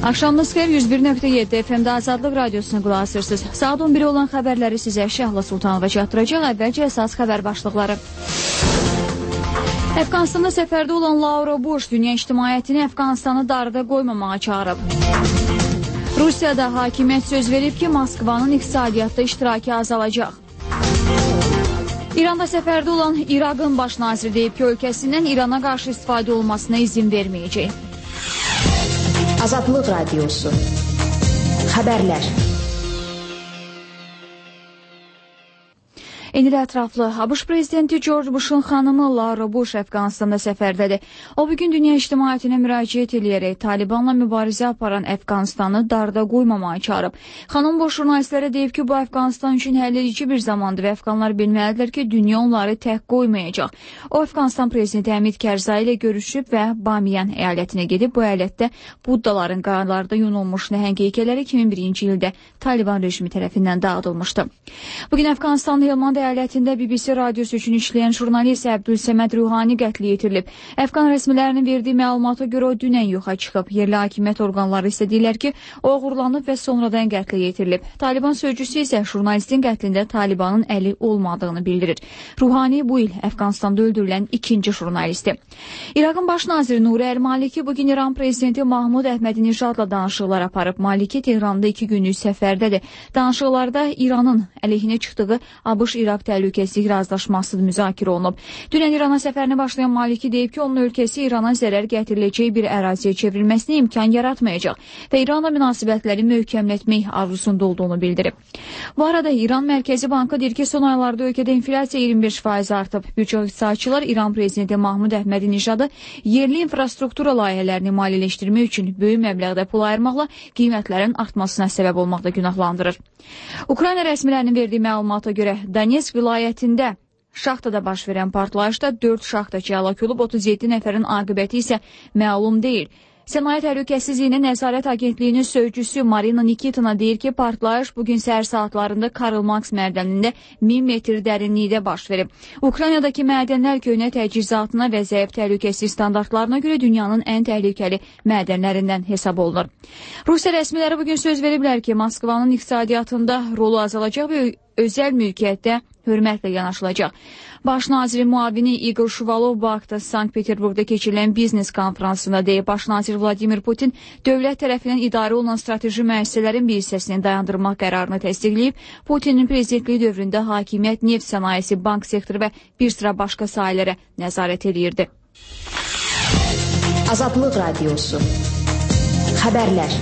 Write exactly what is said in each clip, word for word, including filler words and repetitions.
Axşamınız xeyir, yüz bir nöqtə yeddi F M-də Azadlıq Radiosuna qulaq asırsınız. Saat on biri olan xəbərləri sizə Şəhla Sultanova çatdıracaq. Əvvəlcə əsas xəbər başlıqları. Əfqanistanda səfərdə olan Laura Bush dünya ictimaiyyətini Əfqanistanı darıda qoymamağa çağırıb. Rusiyada hakimiyyət söz verib ki, Moskvanın iqtisadiyyatda iştirakı azalacaq. İranda səfərdə olan İraqın baş naziri deyib ki, ölkəsindən İrana qarşı istifadə olmasına izin verməyəcək. Azadlıq Radiosu. Xəbərlər. Enili ətraflı, ABŞ prezidenti George Bush'un xanımı Laura Bush Əfqanistanda səfərdədir. O bugün dünya ictimaiyyətinə müraciət eləyərək Talibanla mübarizə aparan Əfqanistanı darda qoymamağa çağırıb. Xanım Bush jurnalistlərə deyib ki, bu Əfqanistan üçün həlledici bir zamandır və Əfqanlar bilməlidirlər ki, dünya onları tək qoymayacaq. O, Əfqanistan prezidenti Həmid Kərzai ilə görüşüb və Bamiyan əyalətinə gedib. Bu əyalətdə Buddaların qayalarda yunulmuş nəhəng heykəlləri iki min birinci ildə Taliban rejimi tərəfindən dağıdılmışdı. Bugün Əfqanistanın Helmand əyalətində B B C radiosu üçün işləyən jurnalist Əbdülsəməd Ruhani qətlə yetirilib. Əfqan rəsmilərinin verdiyi məlumata görə o dünən yoxa çıxıb. Yerli hakimiyyət orqanları istədilər ki, o oğurlanıb və sonradan qətlə yetirilib. Taliban sözcüsü isə jurnalistin qətlində Talibanın əli olmadığını bildirir. Ruhani bu il Əfqanistanda öldürülən ikinci jurnalistdir. İraqın baş naziri Nuri Əl-Maliki bugün İran prezidenti Mahmud Əhmədinejadla danışıqlar aparıb. Maliki Tehranda iki günlük səfərdədir. Danışıqlarda İranın əleyhinə çıxdığı ABŞ-İraq təhlükəsizlik razılaşması müzakirə olunub. Dünən İrana səfərini başlayan Maliki deyib ki, onun ölkəsi İrana zərər gətiriləcəyi bir əraziyə çevrilməsinə imkan yaratmayacaq və İranla münasibətləri möhkəmlətmək arzusunda olduğunu bildirib. Bu arada İran Mərkəzi Bankı deyir ki, son aylarda ölkədə inflyasiya iyirmi beş faiz artıb. Bir çox iqtisadçılar İran prezidenti Mahmud Əhmədinejadı yerli infrastruktura layihələrini maliyyələşdirmək üçün böyük məbləğdə pul ayırmaqla qiymətlərin artmasına səbəb olmaqda günahlandırır. Ukrayna rəsmilərinin verdiyi məlumata görə Donetsk vilayətində şaxtada baş verən partlayışda dörd şaxtaçı həlak olub, otuz yeddi nəfərin aqibəti isə məlum deyil. Sənaye Təhlükəsizliyinin Nəzarət Agentliyinin sözcüsü Marina Nikitina deyir ki, partlayış bugün səhər saatlarında Karl Marx mədənində min metr dərinlikdə baş verib. Ukraynadakı mədənlər köhnə təchizatına və zəif təhlükəsizlik standartlarına görə dünyanın ən təhlükəli mədənlərindən hesab olunur. Rusiya rəsmiləri bugün söz veriblər ki, Moskvanın iqtisadiyyatında rolu azalacaq və özəl mülkiyyətdə hörmətlə yanaşılacaq. Baş naziri müavini İqor Şuvalov Bakıda Sankt-Peterburqda keçirilən biznes konferansında deyib, baş nazir Vladimir Putin dövlət tərəfindən idarə olunan strateji müəssisələrin bir hissəsini dayandırmaq qərarını təsdiqləyib. Putinin prezidentliyi dövründə hakimiyyət neft sənayesi, bank sektoru və bir sıra başqa sahələrə nəzarət edirdi. Azadlıq Radiosu. Xəbərlər.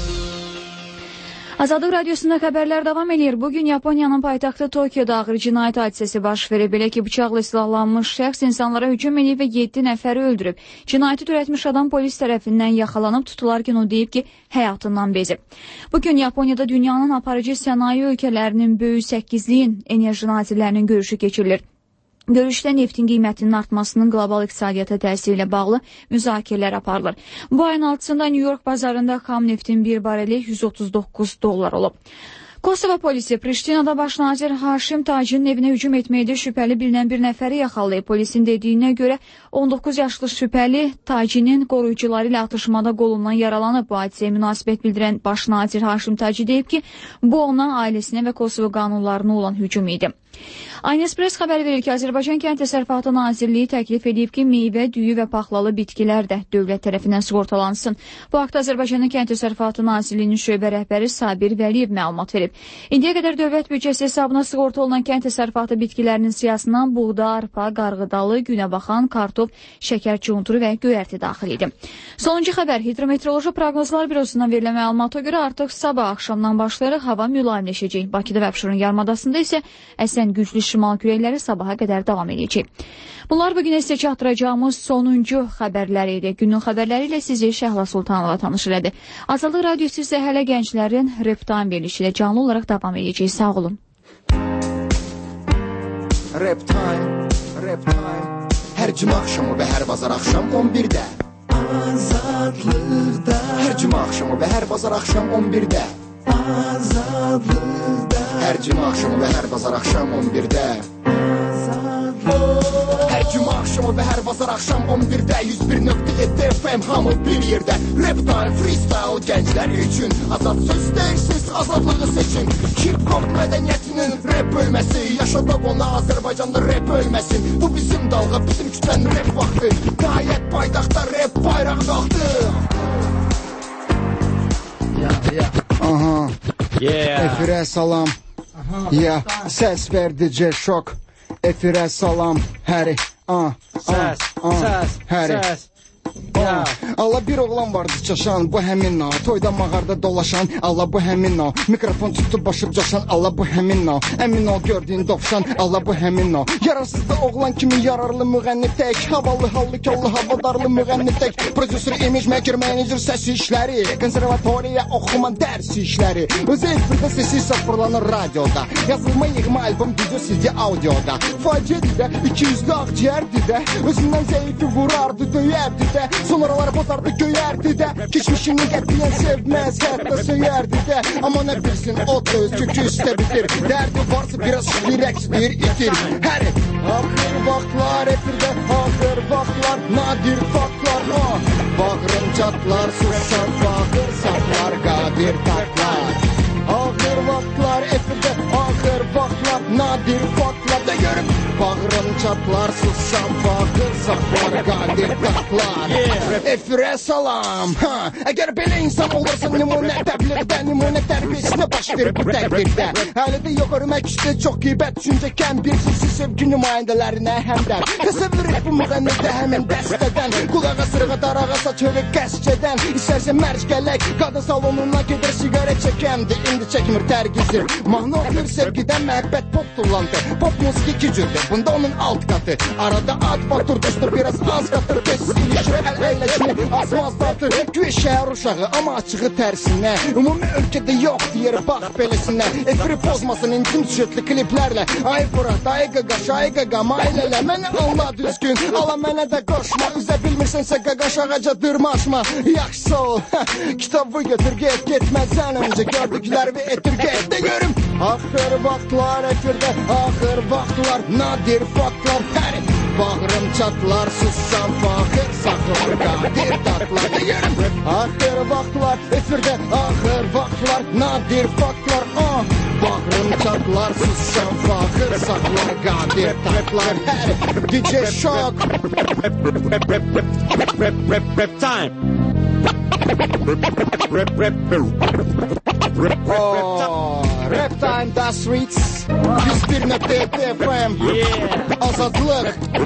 Azadlıq Radiosunda xəbərlər davam edir. Bugün Yaponiyanın paytaxtı Tokyoda ağır cinayət hadisəsi baş verib. Belə ki, bıçaqla silahlanmış şəxs insanlara hücum edib və yeddi nəfəri öldürüb. Cinayəti törətmiş adam polis tərəfindən yaxalanıb, tutularkən o deyib ki, həyatından bezib. Bugün Yaponiyada dünyanın aparıcı sənaye ölkələrinin böyük səkkizliyin enerji nazirlərinin görüşü keçirilir. Görüşdə neftin qiymətinin artmasının qlobal iqtisadiyyata təsiri ilə bağlı müzakirələr aparılır. Bu ayın altısında New York bazarında xam neftin bir bareli yüz otuz doqquz dollar olub. Kosova polisi Priştinada baş nazir Haşim Tacinin evinə hücum etməkdə şübhəli bilinən bir nəfəri yaxalayıb. Polisin dediyinə görə on doqquz yaşlı şübhəli Tacinin qoruyucuları ilə atışmada qolundan yaralanıb. Bu hadisəyə münasibət bildirən baş nazir Haşim Taci deyib ki, bu ona, ailəsinə və Kosova qanunlarına olan hücum idi. Aynespres xəbər verir ki, Azərbaycan Kənd Təsərrüfatı Nazirliyi təklif edib ki, meyvə, düyü və paxlalı bitkilər də dövlət tərəfindən sığortalansın. Bu haqda Azərbaycanın Kənd Təsərrüfatı Nazirliyinin şöbə rəhbəri Sabir Vəliyev məlumat verib. İndiyə qədər dövlət büdcəsi hesabına sığorta olunan kənd təsərrüfatı bitkilərinin siyasından buğda, arpa, qarğıdalı, günəbaxan, kartof, şəkər çunturu və göyərti daxil idi. Sonuncu xəbər, Hidrometeoroloji Proqnozlar Bürosundan verilən məlumata görə artıq sabah axşamdan başlayaraq hava mülayimləşəcək. Bakıda və Abşeron yarımadasında isə əsən güclü şimal küləkləri sabaha qədər davam edəcək. Bunlar bugün sizə çatdıracağımız sonuncu xəbərləri idi. Günün xəbərləri ilə sizi Şəhla Sultanova tanış elədi. Azadlıq Radiosu isə hələ gənclərin Rap Time verilişi ilə canlı olaraq davam edəcək. Sağ olun. Rap Time, Rap Time. Hər cümə axşamı və hər bazar axşam on birdə. Azadlıqda. Hər cümə axşamı və hər bazar axşam on birdə. Azadlıqda. Hər cümə axşamı və hər bazar axşam on birdə. Azadlıqda. Hər cümə axşamı və hər bazar bazar axşam on birdə yüz bir nöqtə yeddi F M hamı bir yerdə. Rap time, freestyle gənclər üçün. Azad söz deyirsiz, azadlığı seçin. Hip-hop mədəniyyətinin rap bölməsi. Yaşadaq ona Azərbaycanda rap ölməsin. Bu bizim dalğa, bizim kütən rap vaxtı. Qayət paydaqda rap bayraq qalxdı. Aha. Yeah. Efirə salam. Ya, səs ver D J Şok. Efirə salam. Həri. Ah, Səs, səs, Həri. səs. Ya. Allah bir oğlan vardı çaşan, bu həmin o. Toyda mağarda dolaşan, Allah bu həmin o. Mikrofon tutub başıb coşan, Allah bu həmin o. Əmin ol gördüyün dovşan, Allah bu həmin o. Yararsız da oğlan kimi yararlı müğənni tək. Havalı, hallı, kollu, havadarlı müğənni tək. Prodüser, image maker, manager, səs işləri. Konservatoriya, oxuma, dərs işləri. Özü efirdə sesi sıfırlanır radioda. Yazılma, yığma, album, video, C D, audioda. Faciədir də, iki yüzlü ağciyərdir də. Özündən zəifi vurardı, döyərdi də. Sonralar bozardı göyərdi də. Keçmişini qətiyyən sevməz, hətta söyərdi də. Amma nə bilsin, o da öz kökü üstə bitir. Dərdi varsa biraz şükür, rəqsdir, itir. Həri, axır vaxtlar efirdə, axır vaxtlar, nadir faktlar. Bağrım çatlar, sussan, bağır saplar, qadir taklar. Axır vaxtlar efirdə, axır vaxtlar, nadir faktlar. Da görüb, bağrım çatlar, sussan, bağır saplar, qadir taklar. Efirə salam. Ha, əgər belə insan olursa nümunə təbliğdə, nümunə tərbiyəsinə baş verir bu təqdirdə. Hələ də yox örmək üstə çox qeybət, düşüncə kəm bir sisi sevgi nümayəndələrinə həmdən. Təsəvvür et bu müğənnidə həmin dəstədən. Qulağa sırğa darağa saç ölü qəscədən. İstərsə mərc gələk, qadın salonuna gedir siqaret çəkəmdi. İndi çəkmir tərgizir. Mahnı oxuyur sevgidən məhəbbət pop tullandı. Pop musiki iki cürdür, bunda onun alt qatı. Arada ad batur düzdür, biraz az qatır. Kes ilişir, əl əyləşini asmaz dartır. Güya şəhər uşağı, amma açığı tərsinə. Ümumi ölkədə yox deyir, bax beləsinə. Efiri pozmasın intim süjetli kliplərlə. Ay Fırat, ay qaqaş, ay qaqam, ailələ. Mənə anla düzgün, ala mənə də qoşma. Üzə bilmirsənsə qaqaş ağaca dırmaşma. Yaxşı ol, kitabı götür, get, getməzsən öncə. Gördüklərimi etir, get də görüm. Axır vaxtlar efirdə, axır vaxtlar, nadir faktlar. Həri, bağrım çatlar, sussan, fahir saxlar, qadir tatlar. Da görüm. Axır vaxtlar efirdə, axır vaxtlar, nadir faktlar. Ah, bağrım çatlar, sussan, fahir saxlar, qadir tatlar. Həri, D J Şok. Rap, rap, rap, rap, rap, rap time. Rap, rap, rap. Oh, Rap Time, The Streets. yüz bir nöqtə yeddi F M. Yeah. Azadlıq.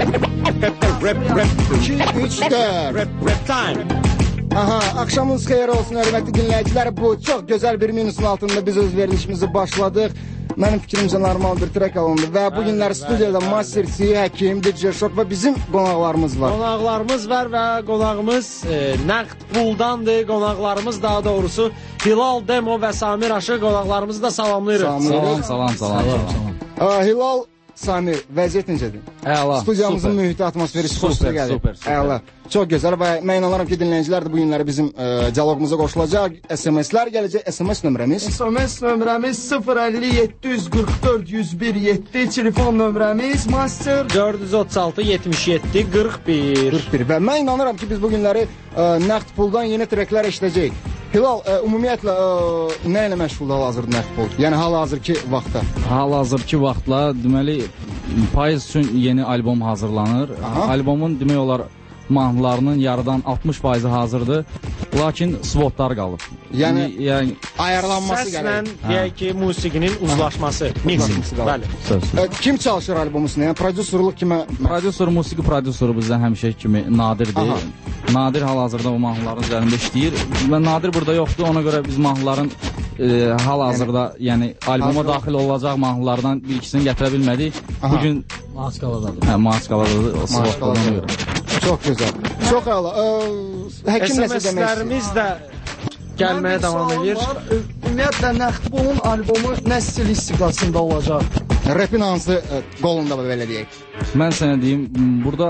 Rap, rap, rap. iki, üç, dörd. Rap, rap time. Aha, axşamınız xeyir olsun hörmətli dinləyicilər. Bu çox gözəl bir minusun altında biz öz verilişimizi başladıq. Mənim fikrimcə normal bir trek alındı və bu günlər studiyada Master C, Həkim, D J Şok və bizim qonaqlarımız var. Qonaqlarımız var və qonağımız e, nəqd puldandır. Qonaqlarımız daha doğrusu Hilal Demo və Samir Aşı qonaqlarımızı da salamlayırıq. Salam, salam, salam, salam. Aa, Hilal, Samir, vəziyyət necədir? Əla. Studiyamızın super. mühiti, atmosferi Super, super gəlir. super, super. Əla. Çox gözəl və mən inanıram ki, dinləyicilər də bu günləri bizim e, dialoqumuza qoşulacaq. S M S-lər gələcək. S M S nömrəmiz S M S nömrəmiz sıfır əlli yeddi yüz qırx dörd yüz bir yeddi. Telefon nömrəmiz Master dörd yüz otuz altı yetmiş yeddi qırx bir. qırx bir. Və mən inanıram ki, biz bu günləri e, nəqd puldan yeni treklər eşidəcəyik. Hilal, e, ümumiyyətlə e, nə ilə məşğuldur hal-hazırda nəqd pul? Yəni hal-hazırki vaxtda. Hal-hazırki vaxtla deməli payız üçün yeni albom hazırlanır. Aha. Albomun demək olar mahnılarının yarıdan altmış faizi hazırdır. Lakin svotlar qalıb. Yəni, yəni ayarlanması Səslə gəlir. deyək ki, musiqinin uzlaşması. Mixing. Bəli. söz. E, kim çalışır albom üstündə? Yəni prodüserluq kimə? Prodüser, musiqi prodüseri bizdə həmişə kimi Nadirdir. Aha. Nadir hal-hazırda o mahnıların üzərində işləyir. Və Nadir burada yoxdur. Ona görə biz mahnıların e, hal-hazırda, yəni, yəni alboma hazır daxil olacaq mahnılardan bir ikisini gətirə bilmədik. Bu gün Maskaladadır. hə, Maskaladadır. O Maskaladır. görə. Çox gözəl. Çox əla. E, həkim nəsə demək istəyir? S M S-lərimiz də gəlməyə davam edir. Ümumiyyətlə nəqd pulun albomu nə stilistikasında olacaq? Rapin hansı e, qolunda belə deyək? Mən sənə deyim, burada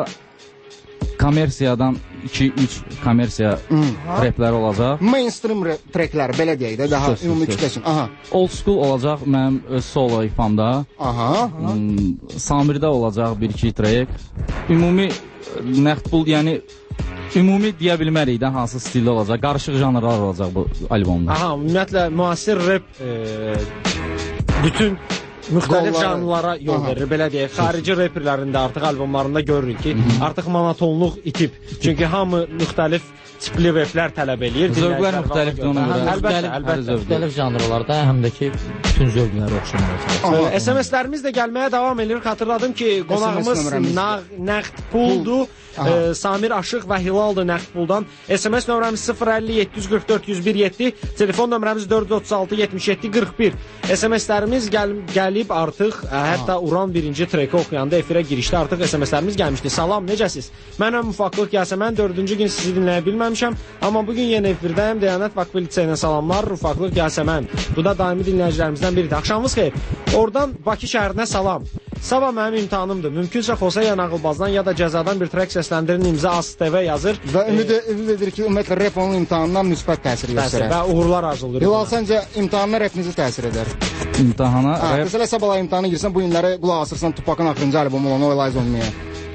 kommersiyadan iki üç kommersiya replər olacaq. Mainstream treklər belə deyək də, daha Söz, söz, ümumi söz. kütləsin. Aha. Old school olacaq mənim öz solo ifamda. Aha. Hmm, Samirdə olacaq bir iki trek. Ümumi nəqd pul, yəni ümumi deyə bilmərik də hansı stildə olacaq, qarışıq janrlar olacaq bu albomda. Aha, ümumiyyətlə müasir rap e, bütün müxtəlif janrlara yol verir, belə deyək. Xarici reperlərin də artıq albomlarında görürük ki, artıq monotonluq itib. Çünki hamı müxtəlif tipli replər tələb eləyir. Zövqlər müxtəlifdir ona görə. Əlbəttə, əlbəttə. Müxtəlif janrlarda həm də ki, bütün zövqləri oxşamalıdır. S M S-lərimiz də gəlməyə davam edir. Xatırladım ki, qonağımız nəqd puldur. E, Samir Aşıq və Hilaldır nəqd puldan. S M S nömrəmiz sıfır əlli yeddi yüz qırx dörd yüz bir yeddi, telefon nömrəmiz dörd yüz otuz altı yetmiş yeddi qırx bir. S M S-lərimiz gəl gəlib artıq, ə, hətta Uran birinci treki oxuyanda efirə girişdə artıq S M S-lərimiz gəlmişdi. Salam, necəsiz? Mənəm Müfaqlıq Yasəmən, dördüncü gün sizi dinləyə bilməmişəm, amma bugün yenə efirdəyəm. Deyanət Vakfı liseyinə salamlar, Müfaqlıq Yasəmən. Bu da daimi dinləyicilərimizdən biridir. Axşamınız xeyir. Oradan Bakı şəhərinə salam. Sabah mənim imtahanımdır. Mümkünsə Xosa ya nağılbazdan ya da cəzadan bir trek səsləndirin, imza A S T V yazır. Və ümid edir ki, ümumiyyətlə rep onun imtahanından müsbət təsir göstərər. Və uğurlar arzulayır. Hilal, səncə imtahanına repinizi təsir edər? İmtahana ha, rep... Məsələ sabah imtahana girsən, bu günləri qulaq asırsan Tupakın axırıncı albomu olan Oylayız olmaya.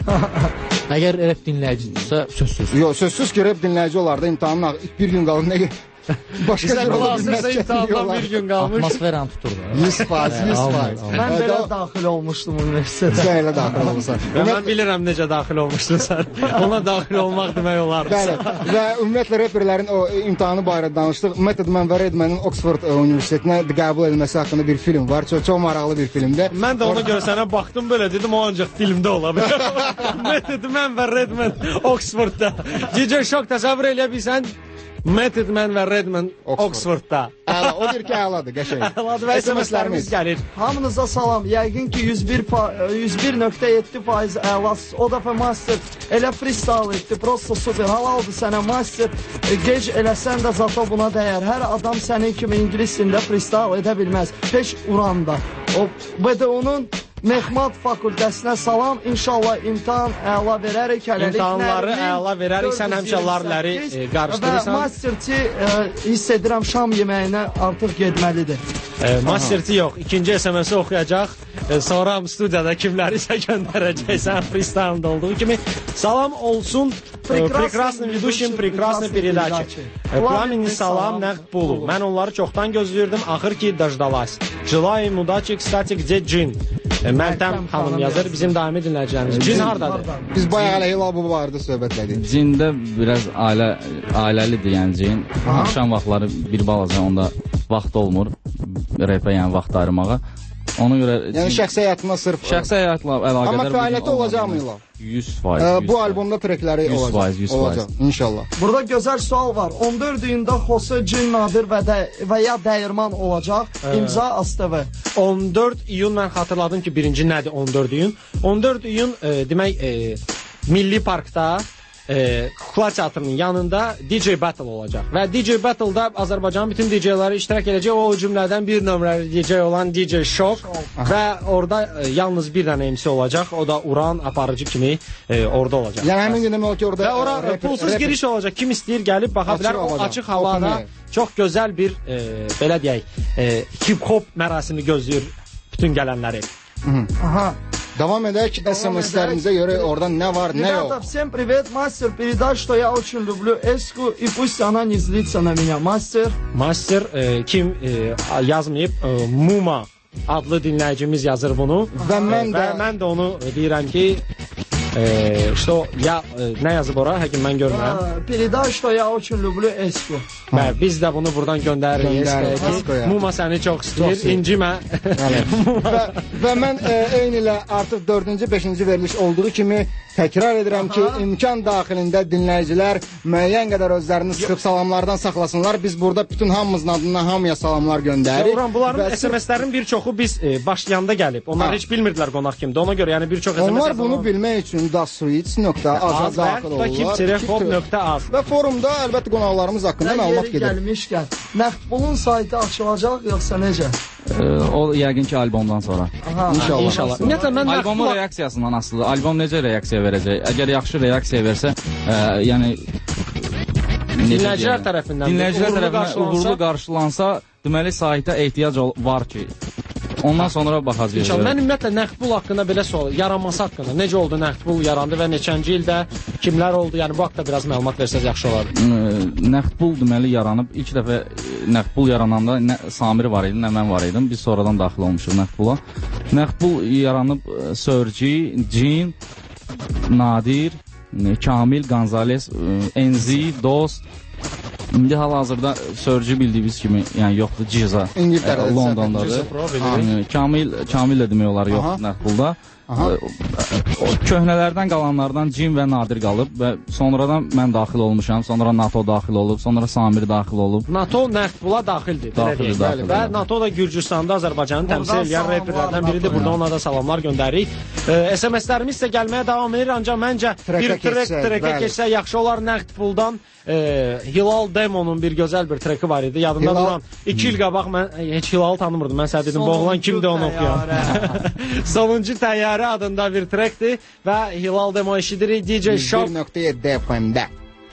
Əgər rep dinləyicidirsə, sözsüz. Yox, sözsüz ki, rep dinləyici olar da imtahanına bir gün qalır. Nə başqa bir olasırsa imtahandan bir gün qalmış. Atmosferanı tutur da. yüz faiz, yüz faiz. Mən belə daxil olmuşdum universitetə. Sən elə daxil olmuşsan. Mən bilirəm necə daxil olmuşdun sən. Ona daxil olmaq demək olardı. Bəli. Və ümumiyyətlə reperlərin o imtahanı barədə danışdıq. Method Man və Redman'ın Oxford Universitetinə qəbul edilməsi haqqında bir film var. Çox, çox maraqlı bir filmdir. Mən də ona görə sənə baxdım belə, dedim o ancaq filmdə ola bilər. Method Man və Redman Oxfordda. D J Shock təsəvvür eləyə bilsən? Method Man və Redman Oxfordda. Əla, o deyir ki, əladır, qəşəng. Əladır və S M S-lərimiz gəlir. Hamınıza salam. Yəqin ki, yüz bir nöqtə yeddi faiz əlasız. O dəfə master elə freestyle etdi. Prosto super. Halaldır sənə master. Gec eləsən də zato buna dəyər. Hər adam sənin kimi ingilis dilində freestyle edə bilməz. Peş Uranda. O B D O-nun Mehmat fakültəsinə salam. İnşallah imtahan əla verərik. İmtahanları əla verərik. Sən həmişə larləri e, qarışdırırsan. Və masterçi e, hiss edirəm şam yeməyinə artıq getməlidir. E, masterçi yox. İkinci S M S-i oxuyacaq. E, sonra studiyada kimlərisə göndərəcəksən freestyle-da olduğu kimi. Salam olsun. Прекрасный ведущим, прекрасный передачи. Пламенный salam, nəqd pulu. Mən onları çoxdan gözləyirdim. Axır ki, dajdalas. Желаем удачи, кстати, где Cin? Məntəm xanım yazır, bizim daimi dinləyicilərimiz. Cin hardadır? Biz bayaq hələ Hilal bu barədə söhbətlədik. Cində biraz ailə, ailəlidir, yəni Cin. Axşam vaxtları bir balaca onda vaxt olmur, repə yəni vaxt ayırmağa. Ona görə... Yəni şəxsi həyatına sırf... Şəxsi həyatla əlaqədar... Amma fəaliyyəti olacaq mı Hilal? yüz faiz. Ee, bu albomda trekləri olacaq. yüz faiz, yüz faiz. İnşallah. Burada gözəl sual var. on dörd iyunda Xosa Cin Nadir və, də, və ya Dəyirman olacaq. Ee, İmza A S T V. on dörd iyun mən xatırladım ki, birinci nədir on dörd iyun? on dörd iyun e, demək e, Milli Parkda E, Kukla Teatrının yanında D J Battle olacaq. Və D J Battle'da Azərbaycanın bütün D J'ləri iştirak edəcək. O cümlədən bir nömrəli D J olan D J Shock və orada e, yalnız bir dənə M C olacaq. O da Uran aparıcı kimi e, orada olacaq. Yəni həmin gün demək ki, orada və ora rapper, pulsuz rapper. giriş olacaq. Kim istəyir gəlib baxa bilər. O açıq havada çox gözəl bir e, belə deyək, e, hip-hop mərasimi gözləyir bütün gələnləri. Aha. Devam edək S M S-lərimizə görə oradan nə var, nə yox. Ребята, всем привет, мастер, передай, что я очень люблю Эску, и пусть она не злится на меня, мастер. Master e, kim e, yazmayıb, e, Muma adlı dinləyicimiz yazır bunu. Və mən də, və mən də onu deyirəm ki, e, что ya e, nə yazıb ora, həkim mən görmürəm. Передай, что я очень люблю Эску. Və biz də bunu buradan göndəririk Eskoya. Muma səni çox istəyir, çox incimə. və, və mən e, eyni ilə artıq dördüncü, beşinci veriliş olduğu kimi təkrar edirəm ki, imkan daxilində dinləyicilər müəyyən qədər özlərini sıxıb salamlardan saxlasınlar. Biz burada bütün hamımızın adından hamıya salamlar göndəririk. Uran, bunların S M S-lərin bir çoxu biz e, başlayanda gəlib. Onlar ha. heç bilmirdilər qonaq kimdir. Ona görə yəni bir çox S M S. Onlar bunu bilmək üçün dassuits nöqtə az daxil olurlar. Və forumda əlbəttə qonaqlarımız haqqında məlumat gedir. Gəlmişkən, nəqd pulun saytı açılacaq yoxsa necə? Ee, o yəqin ki albomdan sonra. Aha, İnşallah. İnşallah. Ümumiyyətlə mən albomun nəqd... reaksiyasından asılıdır. Albom necə reaksiya verəcək? Əgər yaxşı reaksiya versə, e, yəni dinləyicilər tərəfindən dinləyicilər tərəfindən uğurlu qarşılansa, deməli sayta ehtiyac var ki, Ondan sonra baxacağıq. İnşallah. Mən ümumiyyətlə nəqd pul haqqında belə sual, yaranması haqqında necə oldu nəqd pul yarandı və neçənci ildə kimlər oldu? Yəni bu haqqda biraz məlumat versəz yaxşı olardı. Nəqd pul deməli yaranıb. İlk dəfə nəqd pul yarananda nə Samir var idi, nə mən var idim. Biz sonradan daxil olmuşuq nəqd pula. Nəqd pul yaranıb Sörci, Cin, Nadir, Kamil, Gonzales, Enzi, Dost. İndi hal-hazırda Sörcü bildiyimiz kimi, yəni yoxdur, Ciza, Londondadır. Kamil, Kamil də demək olar yoxdur nəqd pulda. O köhnələrdən qalanlardan Cin və Nadir qalıb və sonradan mən daxil olmuşam, sonra NATO daxil olub, sonra Samir daxil olub. NATO nəqd pula daxildir. Daxildir, daxildir. Və NATO da Gürcüstanda Azərbaycanın təmsil edən reperlərdən biridir. Burada ona da salamlar göndəririk. S M S-lərimiz isə gəlməyə davam edir, ancaq məncə bir trek trekə keçsə yaxşı olar. Nəqd puldan Hilal Demonun bir gözəl bir treki var idi. Yadımda duran iki il qabaq mən heç Hilalı tanımırdım. Mən sənə dedim, bu oğlan kimdir onu oxuyan. Sonuncu təyyarə adında bir trekdir və Hilal Demo eşidirik D J Shock bir nöqtə yeddi F M-də.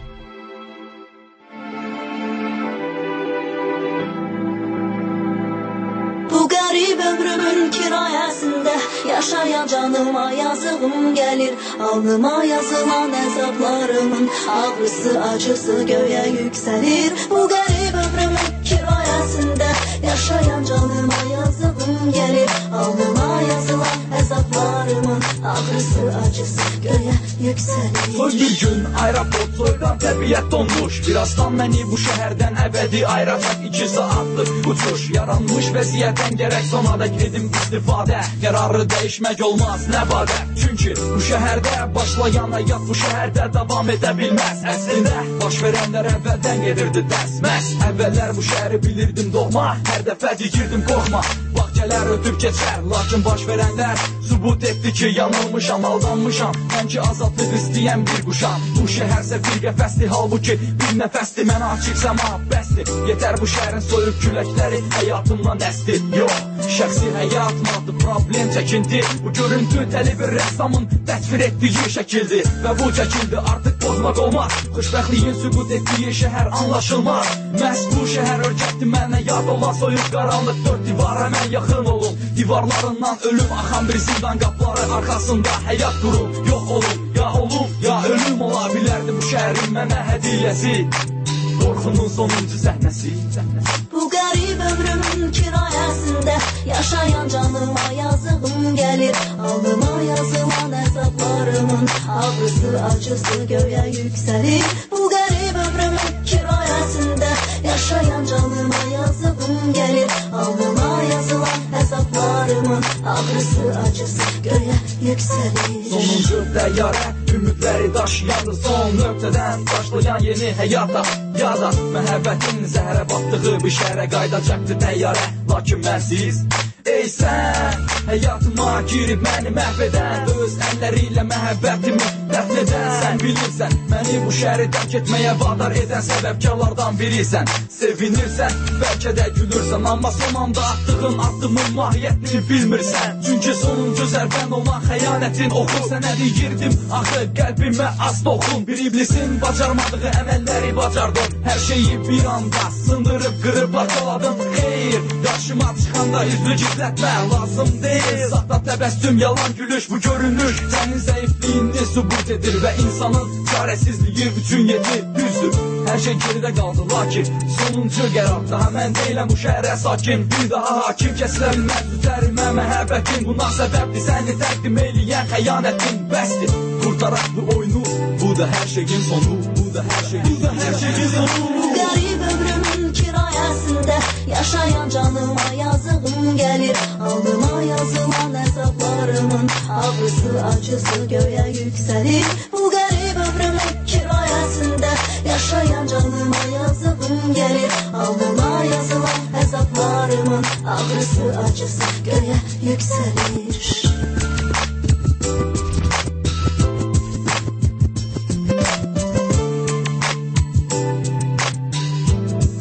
Bu qərib ömrümün kirayəsində yaşayan canıma yazığım gəlir. Alnıma yazılan əzablarımın ağrısı, acısı göyə yüksəlir. Bu qərib ömrümün kirayəsində yaşayan canıma yazığım gəlir. Alnıma yazılan əzablarımın ağrısı, acısı göyə yüksəlir. Soy bir gün aeroport soydan təbiət donmuş. Birazdan məni bu şəhərdən əbədi ayıracaq iki saatlıq uçuş. Yaranmış vəziyyətdən gərək sonadək edim istifadə. Qərarı dəyişmək olmaz nə badə. Çünki bu şəhərdə başlayan həyat bu şəhərdə davam edə bilməz. Əslində baş verənlər əvvəldən gedirdi dəsməz. Əvvəllər bu şəhəri bilirdim doğma. Hər dəfə deyirdim qorxma. Vaxtələr ötüb keçər, lakin baş verənlər sübut etdi ki yanılmışam, aldanmışam. Mən ki azadlıq istəyən bir quşam. Bu şəhərsə bir qəfəsdir, halbuki bir nəfəsdir. Mənə açıq səma bəsdir. Yetər bu şəhərin soyuq küləkləri həyatımdan əsdi. Yox, şəxsi həyatım adlı problem çəkindir. Bu görüntü dəli bir rəssamın təsvir etdiyi şəkildir. Və bu çəkildi artıq pozmaq olmaz. Xoşbəxtliyin sübut etdiyi şəhər anlaşılmaz. Məhz bu şəhər örgətdi mənə yad olan soyuq qaranlıq dörd divara mən yaxın olun. Divarlarından ölüm axan bir zindan qapları arxasında həyat qurub yox olun. Ya olum, ya ölüm ola bilərdi bu şəhərin mənə hədiyyəsi. Qorxunun sonuncu səhnəsi. Bu qərib ömrümün kirayəsində yaşayan canıma yazığım gəlir. Alnıma yazılan əzablarımın ağrısı, acısı göyə yüksəlir. Bu qərib ömrümün kirayəsində yaşayan canıma yazığım gəlir. Alnıma yazılan əzablarımın ağrısı, acısı göyə yüksəlir. Sonuncu təyyarə ümidləri daşıyandı. Son nöqtədən başlayan yeni həyata. Ya da məhəbbətin zəhərə batdığı bir şəhərə qaydacaqdı təyyarə. Lakin mənsiz ey sən həyatıma girib məni məhv edən, öz əlləri ilə məhəbbətimi dəfn edən. Sən bilirsən məni bu şəhəri tərk etməyə vadar edən səbəbkarlardan birisən. Sevinirsən, bəlkə də gülürsən, amma son anda attığın addımın mahiyyətini bilmirsən. Çünki sonuncu zərbən olan xəyanətin oxu. Sənə deyirdim axı qəlbimə az toxun. Bir iblisin bacarmadığı əməlləri bacardın. Hər şeyi bir anda sındırıb qırıb parçaladın. Xeyr, qarşıma çıxanda üzlü gizlətmə lazım deyil. Saxta təbəssüm, yalan gülüş, bu görünüş sənin zəifliyini sübut edir və insanın çarəsizliyi üçün yetir. Düzdür, hər şey geridə qaldı, lakin sonuncu qərar. Daha mən deyiləm bu şəhərə sakin, bir daha hakim. Kəsilə bilməz üzərimə məhəbbətin. Buna səbəbdir səni təqdim eləyən xəyanətin. Bəsdir, qurtaraq bu oyunu, bu da hər şeyin sonu. Bu da hər şeyin, bu da hər şeyin sonu. Qərib ömrümün kirayəsində yaşayan canıma yazığım gəlir. Alnıma yazılan əzablarımın ağrısı, acısı göyə yüksəlir. Bu qərib ömrümün kirayəsində yaşayan canıma yazığım gəlir. Alnıma yazılan əzablarımın ağrısı, acısı göyə yüksəlir.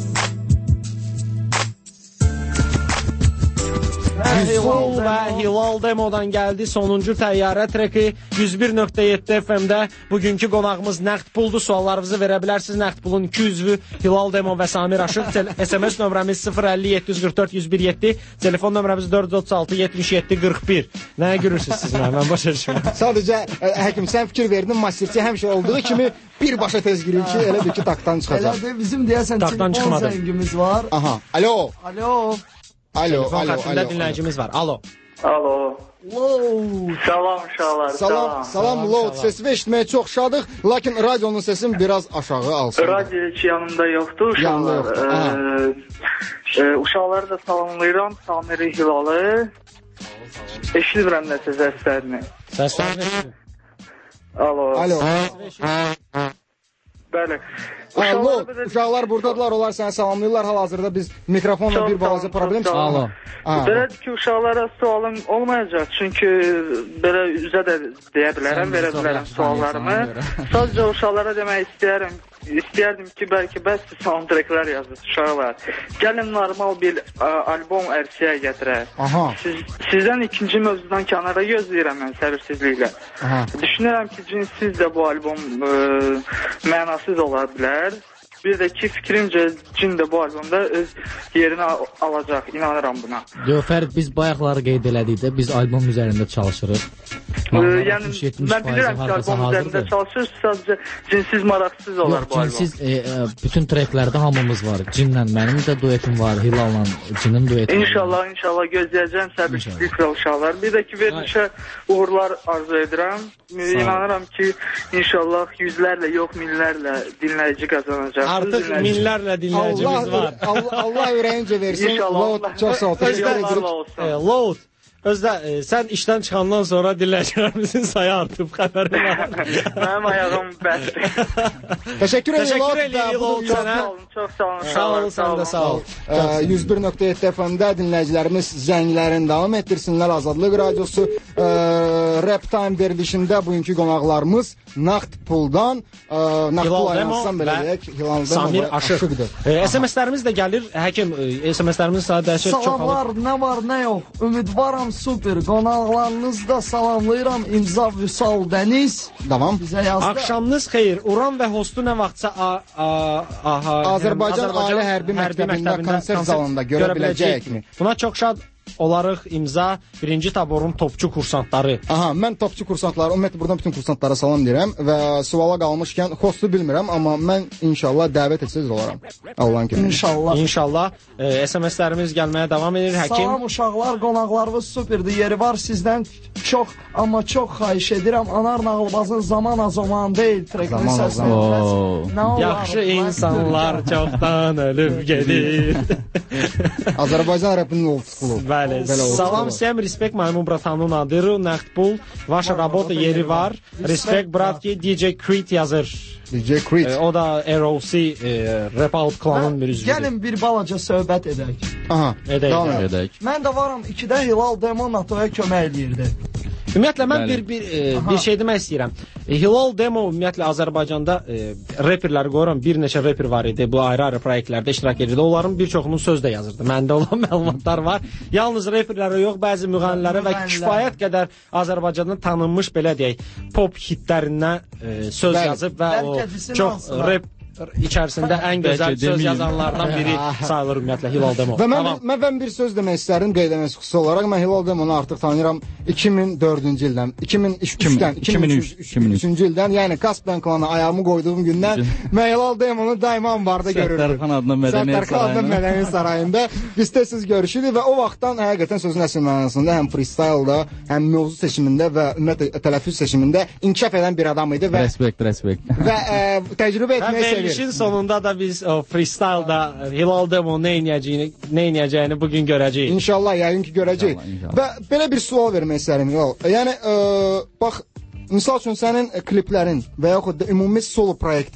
Hilal və Hilal Hilal Demo'dan gəldi sonuncu təyyarə treki yüz bir nöqtə yeddi F M-də. Bugünkü qonağımız Nəqd Puldur. Suallarınızı verə bilərsiniz. Nəqd Pulun iki üzvü Hilal Demo və Samir Aşıq. S M S nömrəmiz sıfır əlli yeddi yüz qırx dörd yüz bir yeddi. Telefon nömrəmiz dörd yüz otuz altı yetmiş yeddi qırx bir. Nəyə gülürsünüz siz mənə? Mən başa düşmürəm. Sadəcə ə, həkim sən fikir verdin, Masterçi həmişə olduğu kimi birbaşa tez girir ki, elə bir ki taktdan çıxacaq. Elə də bizim deyəsən Taktdan telefon zəngimiz var. Aha. Alo. Alo. Alo, Telefon alo, xəttində alo. dinləyicimiz var. Alo. Alo. Wow. Salam uşaqlar. Salam, salam Lord. Sesini eşitməyə çox şadıq, lakin radionun sesini biraz aşağı alsın. Radio heç yanımda yoxdur uşaqlar. Yanında yoxdur. Ee, e, uşaqları da salamlayıram. Samiri Hilalı. Eşidirəm də siz səslərini. Səslərini eşidim. Alo. Alo. Bəli. Alo, uşaqlar buradadılar, onlar səni salamlayırlar. Hal-hazırda biz mikrofonla bir balaca problem çıxarıq. Alo. Belədir ki, uşaqlara sualım olmayacaq. Çünki belə üzə də deyə bilərəm, verə bilərəm suallarımı. Sadəcə uşaqlara demək istəyərəm. İstəyərdim ki, bəlkə bəs soundtracklər yazır uşaqlar. Gəlin normal bir ə, albom ərsəyə gətirək. Siz, sizdən ikinci mövzudan kənara gözləyirəm mən səbirsizliklə. Aha. Düşünürəm ki, cinsiz də bu albom ə, mənasız ola bilər. Bir də ki, fikrimcə cin də bu albomda öz yerini al alacaq, inanıram buna. Yox, Fərid, biz bayaqları qeyd elədik də, biz albom üzərində çalışırıq. Ee, yəni, mən bilirəm ki, albom üzərində çalışırıq, sadəcə cinsiz maraqsız olar Yox, bu albom. cinsiz, e, e, bütün treklərdə hamımız var. Cinlə mənim də duetim var, Hilal'la cinin dueti var. İnşallah, inşallah gözləyəcəm səbirsizliklə uşaqlar. Bir də ki, verilişə uğurlar arzu edirəm. İnanıram ki, inşallah yüzlərlə, yox minlərlə dinləyici qazanacaq. Artıq minlərlə dinləyicimiz var. Allah, Allah ürəyincə versin. Load, çox sağ ol. Təşəkkür edirik. Load, özdə e, sən işdən çıxandan sonra dinləyicilərimizin sayı artıb, xəbərin var. Mənim ayağım bəsdir. Təşəkkür edirik Load sənə. Çox sağ olun. Sağ ol, sən də sağ ol. yüz bir nöqtə yeddi F M-də dinləyicilərimiz zənglərini davam etdirsinlər. Azadlıq Radiosu Rap Time verilişində bugünkü qonaqlarımız Nəqd Puldan, Nəqd Pul aynansından belə deyək, Hilal Demo Samir Aşıq. S M S-lərimiz də gəlir. Həkim, S M S-lərimiz sadəcə çox alır. Salamlar, nə var, nə yox. Ümidvaram super. Qonaqlarınızı da salamlayıram. İmza Vüsal Dəniz. Tamam. Bizə yazdı. Axşamınız xeyir. Uran və hostu nə vaxtsa Azərbaycan Ali Hərbi Məktəbində konsert zalında görə biləcəkmi? Buna çox şad olarıq. İmza birinci taborun topçu kursantları. Aha, mən topçu kursantları, ümumiyyətlə buradan bütün kursantlara salam deyirəm və suala qalmışkən hostu bilmirəm, amma mən inşallah dəvət etsəz olaram. Allahın kimi. İnşallah. İnşallah. E, S M S-lərimiz gəlməyə davam edir. Həkim. Salam uşaqlar, qonaqlarınız superdir. Yeri var sizdən çox, amma çox xahiş edirəm. Anar Nağılbazın Zaman az zaman deyil trekini səsləndirməz. Yaxşı insanlar çoxdan ölüb gedir. Azərbaycan rapinin old school. Bəli. Salam, всем respect моему братану Надыру, Nəqd Pul. Ваша работа yeri var. Respect bratki D J Creed yazır. D J Creed. E, o da R O C e, Rap Out klanın bir üzvüdür. Gəlin bir balaca söhbət edək. Aha, edək. edək. Mən də varam ikidə Hilal Demo NATOya kömək eləyirdi. Ümumiyyətlə mən bir bir e, bir şey demək istəyirəm. E, Hilal Demo ümumiyyətlə Azərbaycanda e, reperləri qoyuram. Bir neçə reper var idi. Bu ayrı-ayrı layihələrdə iştirak edirdi. Onların bir çoxunun söz də yazırdı. Məndə olan məlumatlar var. Yalnız reperlərə yox, bəzi müğənnilərə və kifayət qədər Azərbaycanda tanınmış belə deyək, pop hitlərindən e, söz Bəli. yazıb və o çox rep içərisində ən gözəl söz yazanlardan biri sayılır ümumiyyətlə Hilal Demo. Və mən, tamam. mən, mən bir söz demək istərim, qeyd etmək xüsusi olaraq. Mən Hilal Demonu artıq tanıyıram iki min dördüncü ildən, iki min üçdən, iki min üçüncü ildən, yəni Kaspian klanına ayağımı qoyduğum gündən mən Hilal Demonu daima ambarda görürdüm. Səttarxan adına Mədəniyyət Sarayında. Mədəniyyət Sarayında biz tez-tez görüşürdük və o vaxtdan həqiqətən sözün əsl mənasında həm freestyle-da, həm mövzu seçimində və ümumiyyətlə tələffüz seçimində inkişaf edən bir adam idi və respekt, respekt. Və ə, təcrübə etməyi sevirdi. İşin sonunda da biz o freestyle-da Hilal Demo nə edəcəyini, nə edəcəyini bugün görəcəyik. İnşallah, yəqin ki görəcəyik. Və belə bir sual vermək istəyirəm Hilal. Yəni ə, bax, misal üçün sənin kliplərin və yaxud da ümumi solo proyektin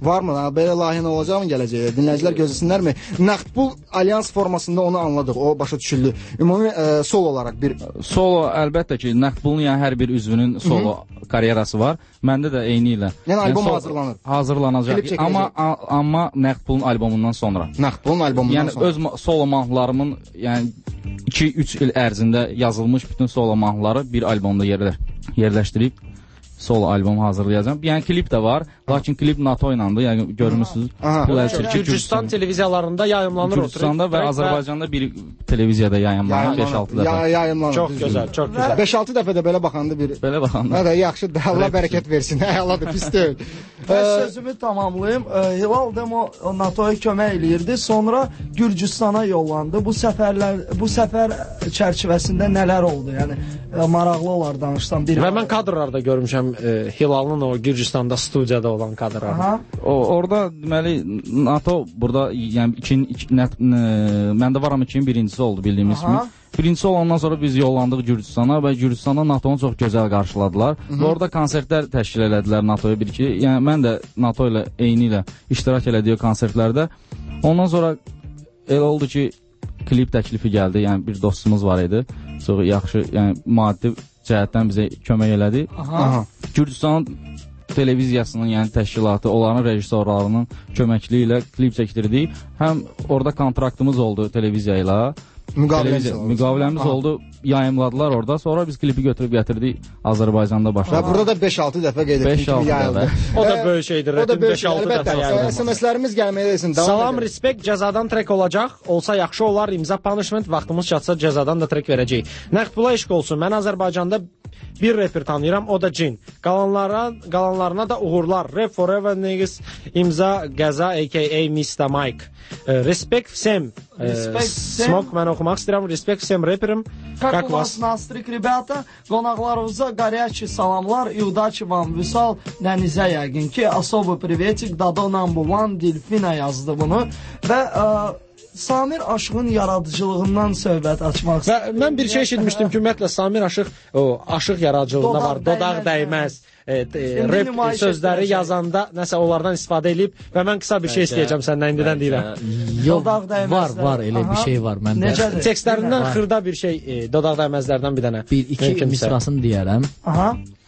Varmı? Belə layihə olacaq mı gələcəkdə? Dinləyicilər gözləsinlərmi? Nəqd pul alyans formasında onu anladıq. O başa düşüldü. Ümumi e, solo olaraq bir solo əlbəttə ki, nəqd pulun yəni hər bir üzvünün solo Hı -hı. karyerası var. Məndə də eyni ilə. Yəni albom yəni, hazırlanır. Hazırlanacaq. Amma amma nəqd pulun albomundan sonra. Nəqd pulun albomundan yəni, sonra. Yəni öz solo mahnılarımın yəni iki üç il ərzində yazılmış bütün solo mahnıları bir albomda yerlə yerləşdirib solo albom hazırlayacağam. Yəni klip də var, lakin klip NATO ilə də, yəni görmüsünüz. Gürcüstan televiziyalarında yayımlanır. Gürcüstanda və Azərbaycanda bir televiziyada yayımlanır beş altı dəfə. Yayımlanır. Çox gözəl, çox gözəl. beş altı dəfə də belə baxanda bir. Belə baxanda. Hə də yaxşıdır. Allah bərəkət versin. Əladır, pis deyil. Sözümü tamamlayım. Hilal Demo NATOya kömək eləyirdi. Sonra Gürcüstana yollandı. Bu səfərlər, bu səfər çərçivəsində nələr oldu? Yəni maraqlı olar danışsam bir. Və mən kadrlarda görmüşəm e, Hilalın o Gürcüstanda studiyada olan kadrları. O orada deməli NATO burada yəni iki, iki nə, nə, məndə varam ikinin birincisi oldu bildiyimiz kimi. Birincisi olandan sonra biz yollandıq Gürcüstana və Gürcüstanda NATO'nu çox gözəl qarşıladılar. Və orada konsertlər təşkil elədilər NATOya bir-iki. Yəni mən də NATO ilə eyni ilə iştirak elədiyi konsertlərdə. Ondan sonra elə oldu ki, klip təklifi gəldi. Yəni bir dostumuz var idi. Çox yaxşı, yəni maddi cəhətdən bizə kömək elədi. Aha. Gürcüstan televiziyasının, yəni təşkilatı, onların rejissorlarının köməkliyi ilə klip çəkdirdik. Həm orada kontraktımız oldu televiziya ilə. Müqaviləmiz oldu. Müqaviləmiz oldu. Yayımladılar orada. Sonra biz klipi götürüb gətirdik Azərbaycanda başladı. Və burada da beş altı dəfə qeyd etdik ki, yayıldı. O da böyük şeydir. O da beş altı dəfə yayıldı. S M S-lərimiz gəlməyə desin. Salam, respekt, cəzadan trek olacaq. Olsa yaxşı olar. İmza punishment. Vaxtımız çatsa cəzadan da trek verəcəyik. Nəqd pula eşq olsun. Mən Azərbaycanda bir rapper tanıyıram, o da Cin. Qalanlara, qalanlarına da uğurlar. Rap forever niggas, imza, qəza, a k a. mister Mike. E, respect всем. Respect всем. Smoke mən oxumaq istəyirəm. Respect всем rapperim. Как у вас настрой, ребята? Qonaqlarımıza горячий salamlar. И удачи вам, Vüsal, Dənizə yəqin ki. Особый приветик, Dado number one, Delfina yazdı bunu. Və ə, Samir Aşığın yaradıcılığından söhbət açmaq istəyirəm. Mən bir şey eşitmişdim ki, ümumiyyətlə Samir Aşıq o Aşıq yaradıcılığında var. Dodaq dəyməz. E, e, rap sözləri yazanda nəsə onlardan istifadə edib və mən qısa bir şey istəyəcəm səndən indidən deyirəm. Yox, var, var, elə bir şey var məndə. Tekstlərindən xırda bir şey, e, dodaq dəyməzlərdən bir dənə. Bir, iki misrasını deyərəm. Aha.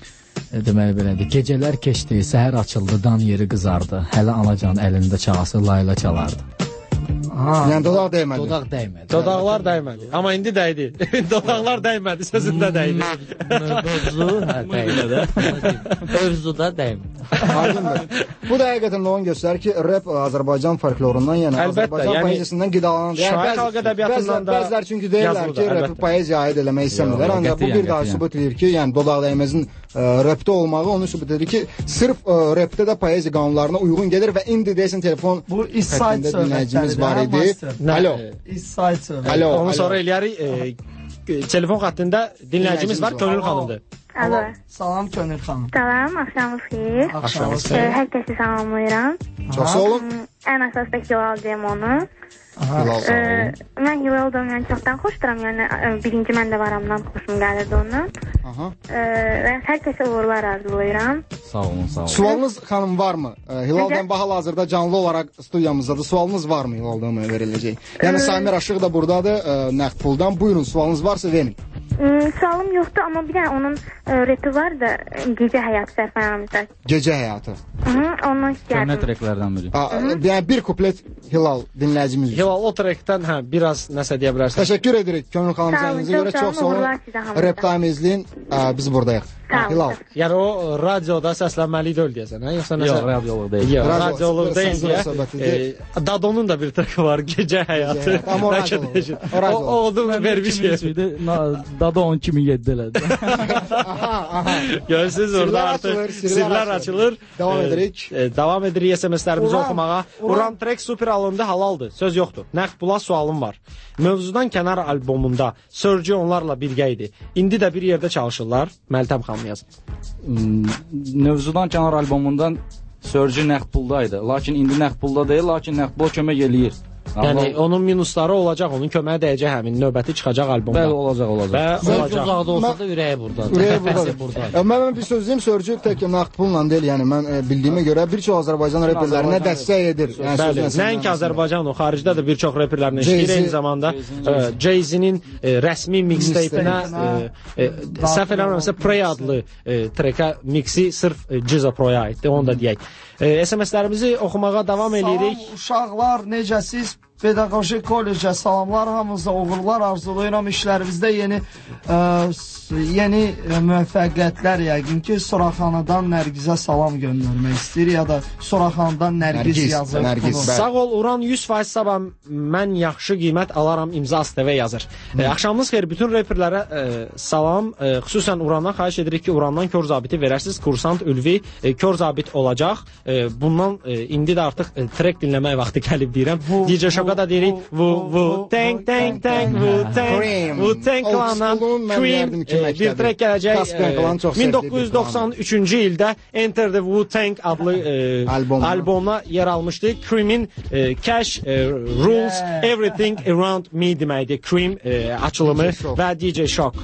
Deməli belədir. Gecələr keçdi, səhər açıldı, dan yeri qızardı. Hələ anacan əlində çalası layla çalardı. Aha. Yəni dodaq dəymədi. Dodaq dəymədi. Dodaqlar dəymədi. Amma indi dəydi. Dodaqlar dəymədi, sözündə dəydi. Mövzu, hə, dəymədi. Mövzuda dəymədi. Bu da həqiqətən onu göstərir ki, rap Azərbaycan folklorundan, yəni Azərbaycan poeziyasından qidalanır. Şair xalq ədəbiyyatından da bəzilər çünki deyirlər ki, rapi poeziyaya aid eləmək istəmirlər. Ancaq bu bir daha sübut edir ki, yəni dodaq dəyməzin rapdə olmağı onu sübut edir ki, sırf rapdə də poeziya qanunlarına uyğun gedir və indi deyəsən telefon bu İsrail dinləyicimiz var idi. Alo. İsrail Alo. Onu sonra eləyərik. Telefon xəttində dinləyicimiz var, Könül xanımdır. Alo. Salam Könül xanım. Salam, axşamınız xeyir. Axşamınız xeyir. Hər kəsi salamlayıram. Çox sağ olun. Ən əsas da Hilal deyim onu. Mən Hilal da mən çoxdan xoşduram, yəni birinci məndə varamdan xoşum gəlirdi ondan. Və hər kəsə uğurlar arzulayıram. Sağ olun, sağ olun. Sualınız xanım varmı? Hilal'dan hal-hazırda canlı olaraq studiyamızdadır. Sualınız varmı Hilal'dan veriləcək? Yəni Samir Aşıq da buradadır, nəqd puldan. Buyurun, sualınız varsa verin. Sualım yoxdur, amma bir dənə onun repi var da, gecə həyatı sərfənəmizdə. Gecə həyatı. Ondan istəyərdim. Köhnə treklərdən biri. Yəni bir kuplet Hilal dinləyicimiz üçün. Hilal o trekdən hə, biraz nəsə deyə bilərsən. Təşəkkür edirik Könül xanım zənginizi görə. Çox sağ olun. Rap Time izləyin. Biz buradayıq. Hilal. Yəni o radioda səslənməli deyil deyəsən, hə? Yoxsa nəsə? Yox, radiolıq deyil. Yox, radiolıq deyil deyə. Dadonun da bir treki var, gecə həyatı. Amma radiolıq. O onu vermiş ki. Dadon iki min yeddi elədi. Görürsünüz orada artıq sirlər açılır. Davam edirik. Davam edirik S M S-lərimizi oxumağa. Uran trek super alındı, halaldır. Söz yoxdur. Nəqd pula sualım var. Mövzudan kənar albomunda Sörcü onlarla birgə idi. İndi də bir yerdə çalışırlar. Məltəm xanım yazın. Mövzudan kənar albomundan Sörcü nəqd puldaydı. Lakin indi nəqd pulda deyil, lakin nəqd pula kömək eləyir. Yəni onun minusları olacaq, onun köməyə dəyəcək həmin növbəti çıxacaq albomda. Bəli, olacaq, olacaq. Və olacaq. Uzaqda olsa da ürəyi burdadır. Ürəyi burdadır. Mən bir söz deyim, Sörcü tək nağd pulla deyil, yəni mən bildiyimə görə bir çox Azərbaycan reperlərinə dəstək edir. Bəli, nəinki Azərbaycan, o xaricdə də bir çox reperlərini eşidir, eyni zamanda Jay-Z'nin rəsmi mixtape-inə səhv eləmirəmsə Pray adlı treka mixi sırf Ciza Pro'ya aiddir, onu da deyək. S M S-lərimizi oxumağa davam edirik. Salam uşaqlar, necəsiz? Pedaqoji kollecə salamlar, hamınıza uğurlar arzulayıram. İşlərimizdə yeni ə, yeni müvəffəqiyyətlər yəqin ki, Soraxanadan Nərgizə salam göndərmək istəyir, ya da Soraxanadan Nərgiz, Nərgiz yazır. Nərgiz, sağ ol Uran, yüz faiz sabah mən yaxşı qiymət alaram imza S T V yazır. E, axşamınız xeyir, bütün reperlərə e, salam. E, xüsusən Urandan xahiş edirik ki, Urandan Kör Zabiti verərsiz. Kursant Ülvi e, Kör Zabit olacaq. E, bundan e, indi də artıq e, trek dinləmək vaxtı gəlib deyirəm. D J Şoka da deyirik. Vu vu tank tank tank vu tank vu tank klandan Cream e, bir trek gələcək. E, min doqquz yüz doxsan üçüncü ildə Enter the Wu-Tang adlı e, albomuna. albomuna yer almışdı. Cream'in e, Cash e, Rules Everything Around Me deməkdir. Cream e, açılımı və D J Shock.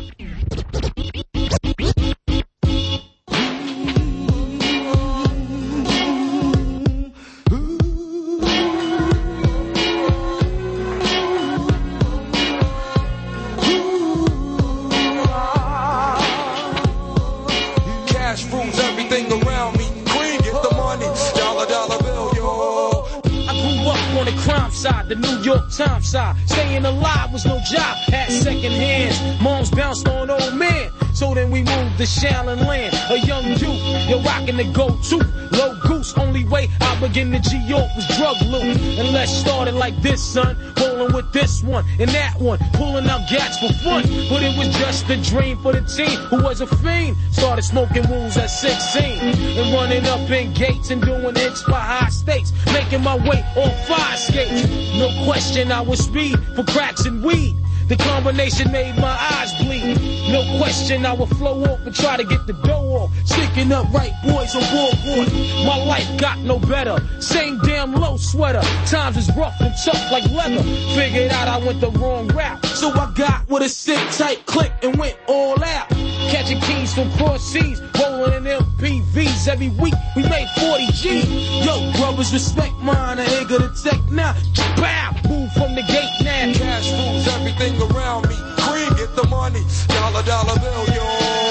The New York Times side, staying alive was no job, had second hands, moms bounced on old men, so then we moved to Shaolin Land, a young youth, you're rocking the go-to, low goose, only way I begin to G-York was drug loot, and let's start it like this, son, rolling with this one, and that one, pulling out gats for fun, but it was just a dream for the team, who was a fiend, started smoking wools at sixteen, and running up in gates, and doing hits by high stakes, making my way on fire skates, no question I was speed for cracks and weed. The combination made my eyes bleed. No question I would flow off and try to get the dough off. Sticking up right boys on board. My life got no better. Same damn low sweater. Times is rough and tough like leather. Figured out I went the wrong route. So I got with a sick tight click and went all out. Catching keys from cross seas. Rolling in M P Vs every week. We made forty G. Yo, brothers, respect mine. I ain't gonna take now. Bow! Move from the gate now. Cash rules everything around me. Cream, get the money. Dollar, dollar bill, yo.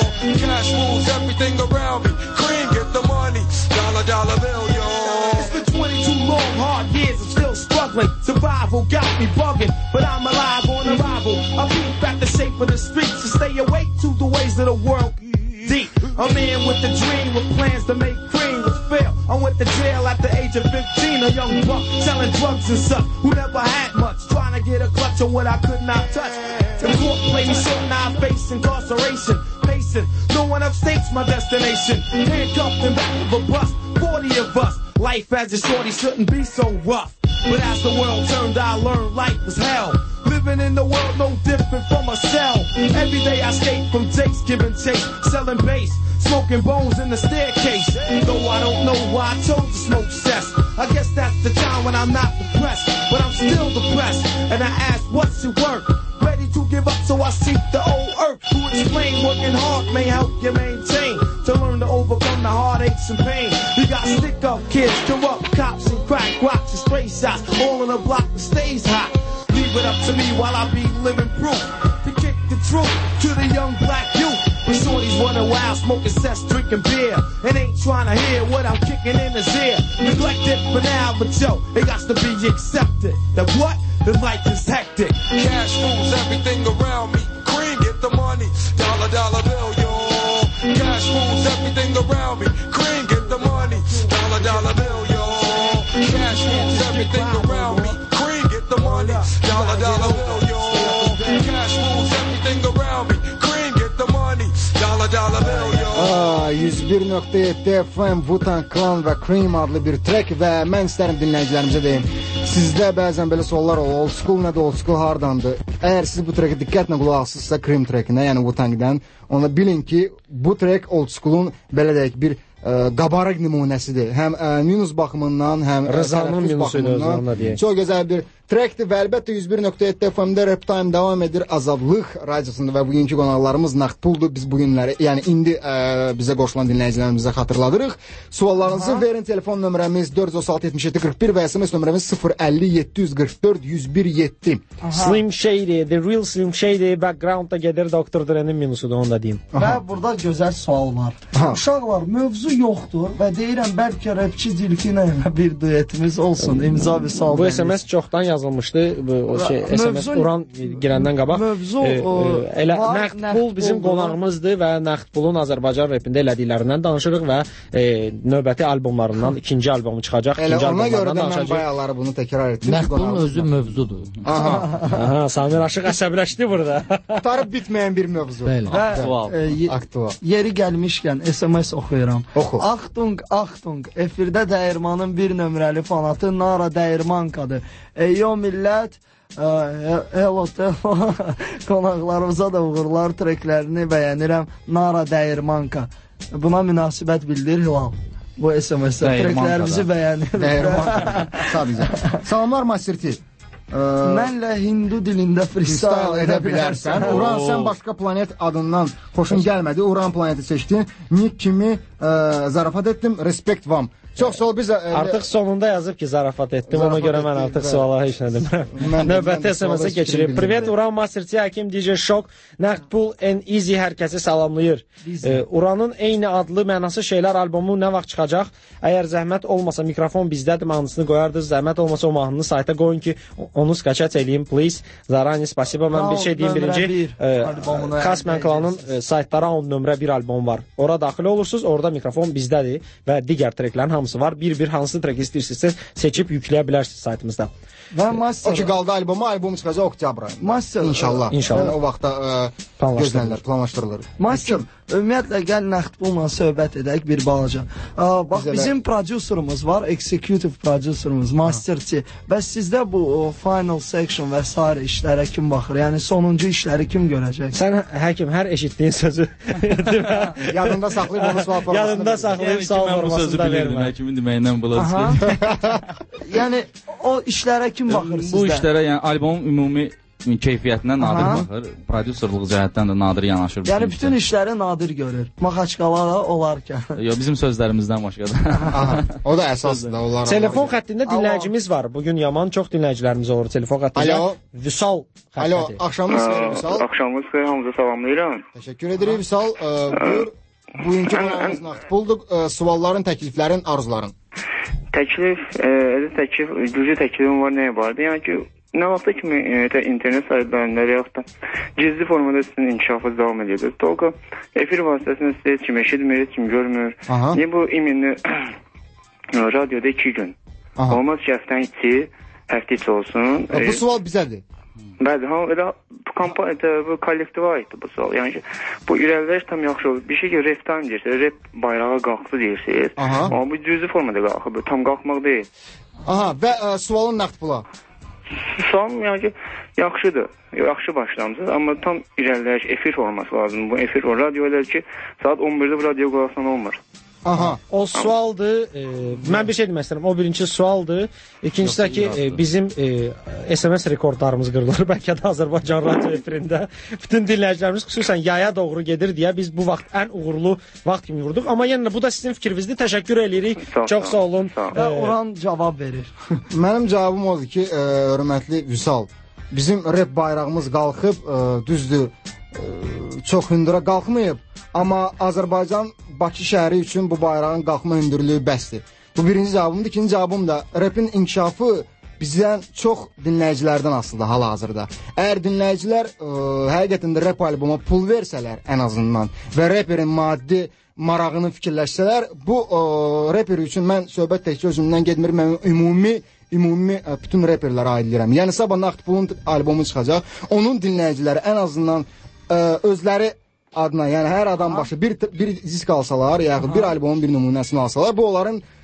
Cash rules everything around me. Cream, get the money. Dollar, dollar bill, yo. It's been twenty-two long, hard years. I'm still struggling. Survival got me bugging, but I'm alive on arrival. I beat back the shape of the streets to stay awake to the ways of the world. Deep. A man with a dream with plans to make cream was fail. I went to jail at the age of fifteen, a young buck selling drugs and stuff who never had much, trying to get a clutch on what I could not touch. The court played me so now I face incarceration, pacing. No one upstate's my destination. Handcuffed in back of a bus, forty of us. Life as a shorty shouldn't be so rough. But as the world turned, I learned life was hell. Living in the world no different from a cell. Every day I escape from takes, giving chase, selling bass, smoking bones in the staircase. Though I don't know why I chose to smoke cess. I guess that's the time when I'm not depressed, but I'm still depressed. And I ask, what's it worth? Ready to give up, so I seek the old earth. Who explain working hard may help you maintain, to learn to overcome the heartaches and pain. You got stick up kids, corrupt cops and crack rocks and stray shots, all in a block that stays hot. Leave it up to me while I be living proof to kick the truth to the young black youth. When shorties running wild, smoking cess, drinking beer, and ain't trying to hear what I'm kicking in his ear. Neglected for now, but yo, it got to be accepted. That what? The life is hectic. Cash rules everything around me. Cream, get the money. Dollar, dollar bill, yo. Cash rules everything around me. Cream, get the money. Dollar, dollar bill, yo. Cash rules everything around me. Cream, get the money. Dollar, dollar bill, yo. Cash rules everything around me. Cream, get the money. Dollar, dollar bill, yo. yüz bir nöqtə yeddi F M Wu-Tang Clan və Cream adlı bir track və mən istərəm dinləyicilərimizə deyim. Sizdə bəzən belə suallar olur. Old school nədir, old school hardandır? Əgər siz bu treki diqqətlə qulaq asırsınızsa Cream trekinə, yəni Wu-Tang'dən, onda bilin ki, bu trek old school'un belə deyək bir ə, qabarıq nümunəsidir. Həm ə, minus baxımından, həm Rızanın minusuydu, çox gözəl bir trekdir və əlbəttə yüz bir nöqtə yeddi F M-də Rap Time davam edir. Azadlıq radiosunda və bugünkü qonaqlarımız Naqd Puldur. Biz bu günləri, yəni indi ə, bizə qoşulan dinləyicilərimizə xatırladırıq. Suallarınızı Aha. verin. Telefon nömrəmiz dörd yüz otuz altı yetmiş yeddi qırx bir və S M S nömrəmiz sıfır əlli yeddi yüz qırx dörd yüz bir yeddi. Slim Shady, The Real Slim Shady backgroundda gedir doktor Dre'nin minusudur, onu da deyim. Və burada gözəl sual var. Aha. Uşaqlar, mövzu yoxdur və deyirəm bəlkə rapçi Dilki ilə bir duetimiz olsun. İmza bir sual. Bu S M S çoxdan yazılmışdı. Bu o şey S M S mövzu, Uran girəndən qabaq. Mövzu e, e, elə Naqd Pul bizim qonağımızdır və Naqd Pulun Azərbaycan rapində elədiklərindən danışırıq və e, növbəti albomlarından ikinci albomu çıxacaq. Elə ona görə də mən bayaqları bunu təkrar etdim. Naqd Pulun özü mövzudur. Aha. Aha, Samir Aşıq əsəbləşdi burada. Tarif bitməyən bir mövzu. Bəli. Aktual. E, ye, Aktual. Yeri gəlmişkən S M S oxuyuram. Oxu. Achtung, Achtung. Efirdə dəyirmanın bir nömrəli fanatı Nara Dəyirmankadır. Eyo millət, hello, hello. Qonaqlarımıza da uğurlar, treklərini bəyənirəm. Nara Dəyirmanka. Buna münasibət bildir Hilal. Bu S M S-də treklərimizi bəyənir. Dəyirmanka. Sadəcə. Salamlar Masterti. Mənlə hindu dilində freestyle edə bilərsən. Uran, sən başqa planet adından xoşun gəlmədi. Uran planeti seçdin. Nick kimi ə, zarafat etdim. Respekt vam. Çox sağ ol, biz... Ə, artıq sonunda yazıb ki, zarafat etdim. Zarafat ona görə mən artıq suala heç nə demirəm. Növbəti S M S-ə keçirib. Privet, Uran Masterti, Hakim, D J Şok, Naqd Pul, and Easy hər kəsi salamlayır. E, Uranın eyni adlı mənası şeylər albomu nə vaxt çıxacaq? Əgər zəhmət olmasa mikrofon bizdədir, mahnısını qoyardınız. Zəhmət olmasa o mahnını sayta qoyun ki, onu skaçat eləyim, please. Zarani, spasiba. Mən bir şey deyim, birinci. E, Kasman Klanın e, saytlara on nömrə bir albom var. Ora daxil olursunuz, orada mikrofon bizdədir və digər treklərin hamısı var. Bir-bir hansı trek istəyirsinizsə seçib yükləyə bilərsiniz saytımızda. Və Master... O ki, qaldı albomu, albomu çıxacaq oktyabr ayında. Master... İnşallah. İnşallah. Yəni, o vaxtda ə, gözlənilər, planlaşdırılır. Master, ümumiyyətlə, gəl Naqd Pulla söhbət edək bir balaca. Ə, bax, Bizə bizim prodüserimiz var, executive prodüserimiz, Masterti. Bəs sizdə bu o, final section və s. işlərə kim baxır? Yəni, sonuncu işləri kim görəcək? Sən, həkim, hər eşitdiyin sözü yadında saxlayıb onu sual formasında yadında saxlayıb sual formasında vermə. Həkimin deməyindən biləcək. Yəni, o işlərə kim baxır sizdə? Bu işlərə, yəni albomun ümumi keyfiyyətindən Nadir Aha. baxır. Prodüserluq cəhətdən də Nadir yanaşır. Yəni bütün işlər. işləri Nadir görür. Maxaçqalada olarkən. Yox, bizim sözlərimizdən başqadır. O da əsasdır. Onlar telefon xəttində dinləyicimiz var. Bugün yaman çox dinləyicilərimiz olur telefon xəttində. Alo. Vüsal xətti. Alo, axşamınız xeyir Vüsal. Axşamınız xeyir, hamınızı salamlayıram. Təşəkkür edirik Vüsal. Buyur. Bugünkü qonağımız Naqd Puldur. Sualların, təkliflərin, arzuların. Təklif, əziz təklif, güclü təklifim var, nəyə vardı? Yəni ki, nə vaxta kimi e, internet saytlarında və yaxud da gizli formada sizin inkişafınız davam edəcək. Tolqa efir vasitəsində sizi heç kim eşitmir, heç kim görmür. Niyə bu iminli radioda iki gün? Aha. Olmaz ki, həftən içi, həftə içi olsun. E, bu sual bizədir. Bəli, ha, elə bu kampaniya, bu kollektivə aiddir bu sual. Yəni ki, bu irəliləyiş tam yaxşı olur. Bir şey ki, rap time deyirsiniz, rap bayrağa qalxdı deyirsiniz. Amma bu cüzi formada qalxıb, tam qalxmaq deyil. Aha, və ə, sualın Naqd Pula? Sualım, yəni ki, yaxşıdır, yaxşı başlamışsınız, amma tam irəliləyiş, efir olması lazım. Bu efir o radyo elə ki, saat on birdə bu radyo qalxsan olmur. Aha. O sualdır. E, mən bir şey demək istəyirəm. O birinci sualdır. İkincisi də ki, e, bizim e, S M S rekordlarımız qırılır. Bəlkə də Azərbaycan radio efirində bütün dinləyicilərimiz xüsusən yaya doğru gedir deyə biz bu vaxt ən uğurlu vaxt kimi vurduq. Amma yenə bu da sizin fikrinizdir. Təşəkkür edirik. Sağ, Çox sağ olun. Sağ və Orhan cavab verir. Mənim cavabım odur ki, e, hörmətli Vüsal, bizim rep bayrağımız qalxıb, e, düzdür, e, çox hündürə qalxmayıb. Amma Azərbaycan Bakı şəhəri üçün bu bayrağın qalxma hündürlüyü bəsdir. Bu birinci cavabımdır. İkinci cavabım da rapin inkişafı bizdən çox dinləyicilərdən asılıdır hal-hazırda. Əgər dinləyicilər ə, həqiqətən də rap alboma pul versələr ən azından və raperin maddi marağını fikirləşsələr, bu ə, raper üçün mən söhbət təkcə özümdən getmir, mən ümumi ümumi ə, bütün raperlərə aid edirəm. Yəni sabah Naqd Pulun albomu çıxacaq. Onun dinləyiciləri ən azından ə, özləri adına, yəni hər adam başı bir bir disk alsalar, yaxud bir albomun bir nümunəsini alsalar, bu onların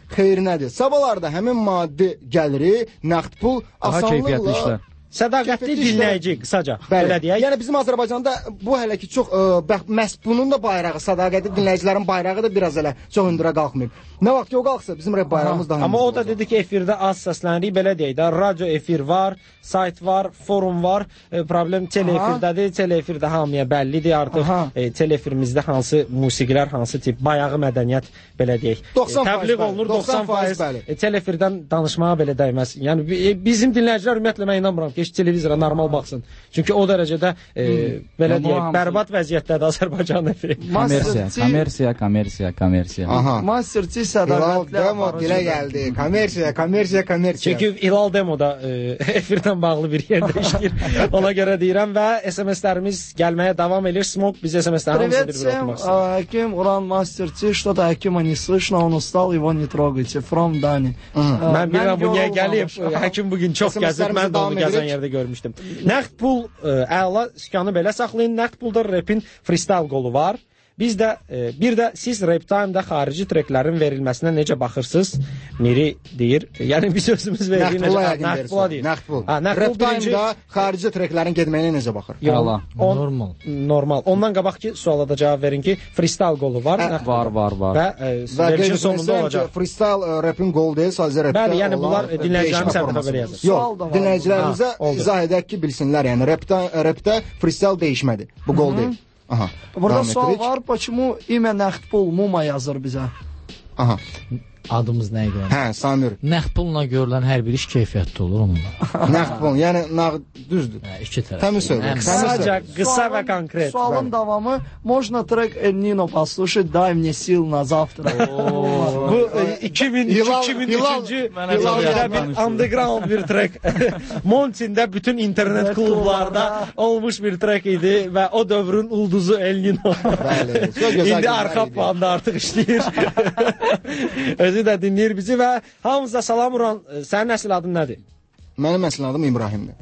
xeyrinədir. Sabahlarda həmin maddi gəliri, nəqd pul asanlıqla Sədaqətli dinləyici, qısaca, belə deyək. Yəni bizim Azərbaycanda bu hələ ki çox, ə, məhz bunun da bayrağı, sədaqətli dinləyicilərin bayrağı da biraz hələ çox hündürə qalxmayıb. Nə vaxt ki o qalxsa bizim rep bayrağımız daha hündür. Amma o da dedi ki, efirdə az səslənirik, belə deyək də, radio efir var, sayt var, forum var, e, problem teleefirdədir, teleefirdə hamıya bəllidir artıq, e, teleefirimizdə hansı musiqilər, hansı tip, bayağı mədəniyyət, belə deyək, e, təbliğ olunur, doxsan faiz e, teleefirdən danışmağa belə dəyməz. Yəni e, bizim dinləyicilər ümumiyyətlə mən inanmıram ki, heç televizora normal baxsın. Çünki o dərəcədə e, hmm. belə deyək, bərbad vəziyyətdədir Azərbaycan efiri. Kommersiya, kommersiya, kommersiya, kommersiya. Masterçi İlal Demo dilə gəldi. Kommersiya, kommersiya, kommersiya. Çünki İlal Demo'da e, efirdən bağlı bir yerdə işləyir. Ona görə deyirəm və S M S-lərimiz gəlməyə davam edir. Smoke biz S M S-ləri hamısını bir-bir oxumaq istəyir. Ким Уран Мастерчи, что-то Акима не слышно, он устал, его не трогайте. From Dani. Mən bilirəm bu niyə gəlib. Həkim bugün çox gəzib, mən də onu gəzən yerdə görmüşdüm. Nəqd pul əla sükanı belə saxlayın. Nəqd pulda repin freestyle qolu var. Biz də e, bir də siz Rap Time-da xarici treklərin verilməsinə necə baxırsınız? Miri deyir. Yəni biz özümüz veririk necə? Nəqd pula deyir. Nəqd pul. Rap Time-da xarici treklərin getməyinə necə baxır? Yalan. Normal. Normal. Ondan qabaqki suala da cavab verin ki, freestyle qolu var. Hə, var, var, var. Və, e, və verilişin sonunda olacaq. Freestyle e, rapin qol deyil, sadəcə rapdə. Bəli, yəni bunlar dinləyicilərimiz hətta belə yazır. Yox, dinləyicilərimizə izah edək ki, bilsinlər. Yəni rapdə, rapdə freestyle dəyişmədi. Bu qol deyil. Aha. Burada sual var, почему имя nəqd pul Muma yazır bizə? Aha. Adımız nəyə görə? Hə, Samir. Nəqd pulla görülən hər bir iş keyfiyyətli olur onunla. Nəqd pul, yəni nağd düzdür. Hə, iki tərəf. Təmiz söylə. Sadəcə qısa və konkret. Sualın davamı, можно трек El Nino послушать, дай мне сил на завтра. Bu iki min iki min üçüncü ildə bir underground bir trek. Montin'də bütün internet klublarda olmuş bir trek idi və o dövrün ulduzu El Nino. Bəli. İndi arxa planda artıq işləyir. Özü də dinləyir bizi və hamımıza salam Uran. Sənin əsl adın nədir? Mənim əsl adım İbrahimdir.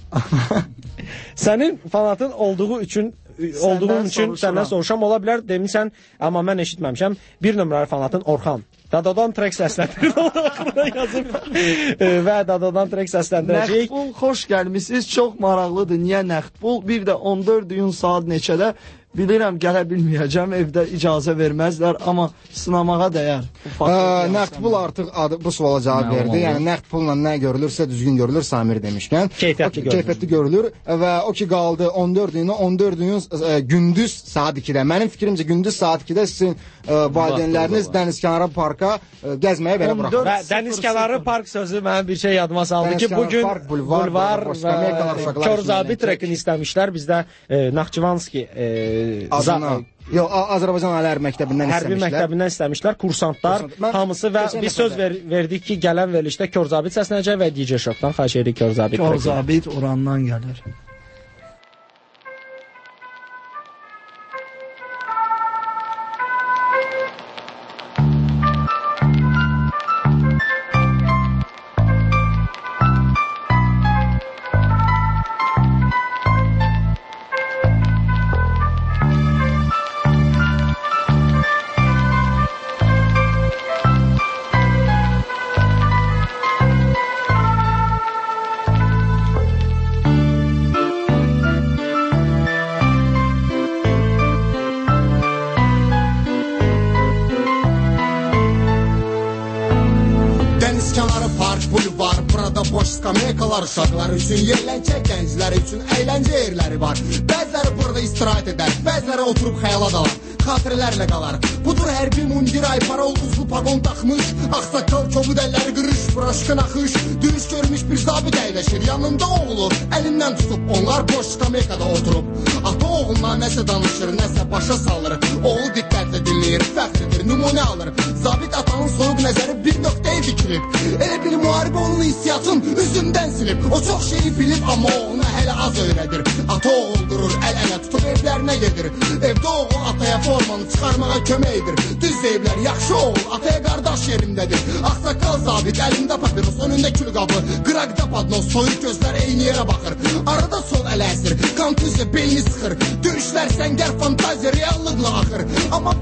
Sənin fanatın olduğu üçün olduğun üçün səndən soruşam ola bilər demişsən, amma mən eşitməmişəm. Bir nömrəli fanatın Orxan. Dadadan trek səsləndirir. yazıb. Və Dadadan trek səsləndirəcək. Nəqd pul, xoş gəlmişsiniz. Çox maraqlıdır. Niyə nəqd pul? Bir də on dörd iyun saat neçədə? Bilirəm, gələ bilməyəcəm, evdə icazə verməzlər, amma sınamağa dəyər. Nəqd pul artıq adı, bu suala cavab verdi. Yəni, nəqd pulla nə görülürsə düzgün görülür, Samir demişkən. Keyfiyyətli görülür. Keyfiyyətli görülür və o ki qaldı on dörd iyunu, on dörd iyun e, gündüz saat ikidə. Mənim fikrimcə gündüz saat ikidə sizin e, valideynləriniz dənizkənarı parka e, gəzməyə belə buraxır. Və dənizkənarı park sözü mənim bir şey yadıma saldı ki, bugün park, bulvar, bulvar və Körzabi trekini istəmişlər. Bizdə e, Naxçıvanski e, Adına, yox, Azərbaycan Ali Hərbi Məktəbindən istəmişlər. Hərbi məktəbindən istəmişlər, kursantlar, Kursant. hamısı və biz söz ver, verdik ki, gələn verilişdə Körzabit səslənəcək və D J Şokdan xahiş edirik Körzabit. Körzabit Urandan gəlir. Skameykalar uşaqlar üçün yerləncə, gənclər üçün əyləncə yerləri var. Bəziləri burada istirahət edər, bəziləri oturub xəyala dalar, xatirələrlə qalar. Budur hərbi mundir, aypara ulduzlu pagon taxmış, axsaqqal kobud əlləri qırış, buraşqın axış. Dürüst görmüş bir zabit əyləşir, yanında oğlu əlindən tutub, onlar boş skameykada oturub. Ata oğluna nəsə danışır, nəsə başa salır, oğlu diqqətlə dinləyir, fəxr edir, nümunə alır. Zabit atanın soyuq nəzəri bir nöqtəyə dikilib, elə bil müharibə onun hissiyatın üzündən silib. O çox şeyi bilib, amma oğluna hələ az öyrədir. Ata oğul durur, əl-ələ tutub evlərinə gedir. Evdə oğul ataya formanı çıxarmağa kömək edir. Düz deyiblər, yaxşı oğul, ataya qardaş yerindədir. Axsaqqal zabit, əlində papiros, önündə külqabı, qıraqda padnos, soyuq gözlər eyni yerə baxır. Arada sol ələ əsir, kontüziya beyni sıxır. Döyüşlər səngər fantaziya reallıqla axır. Amma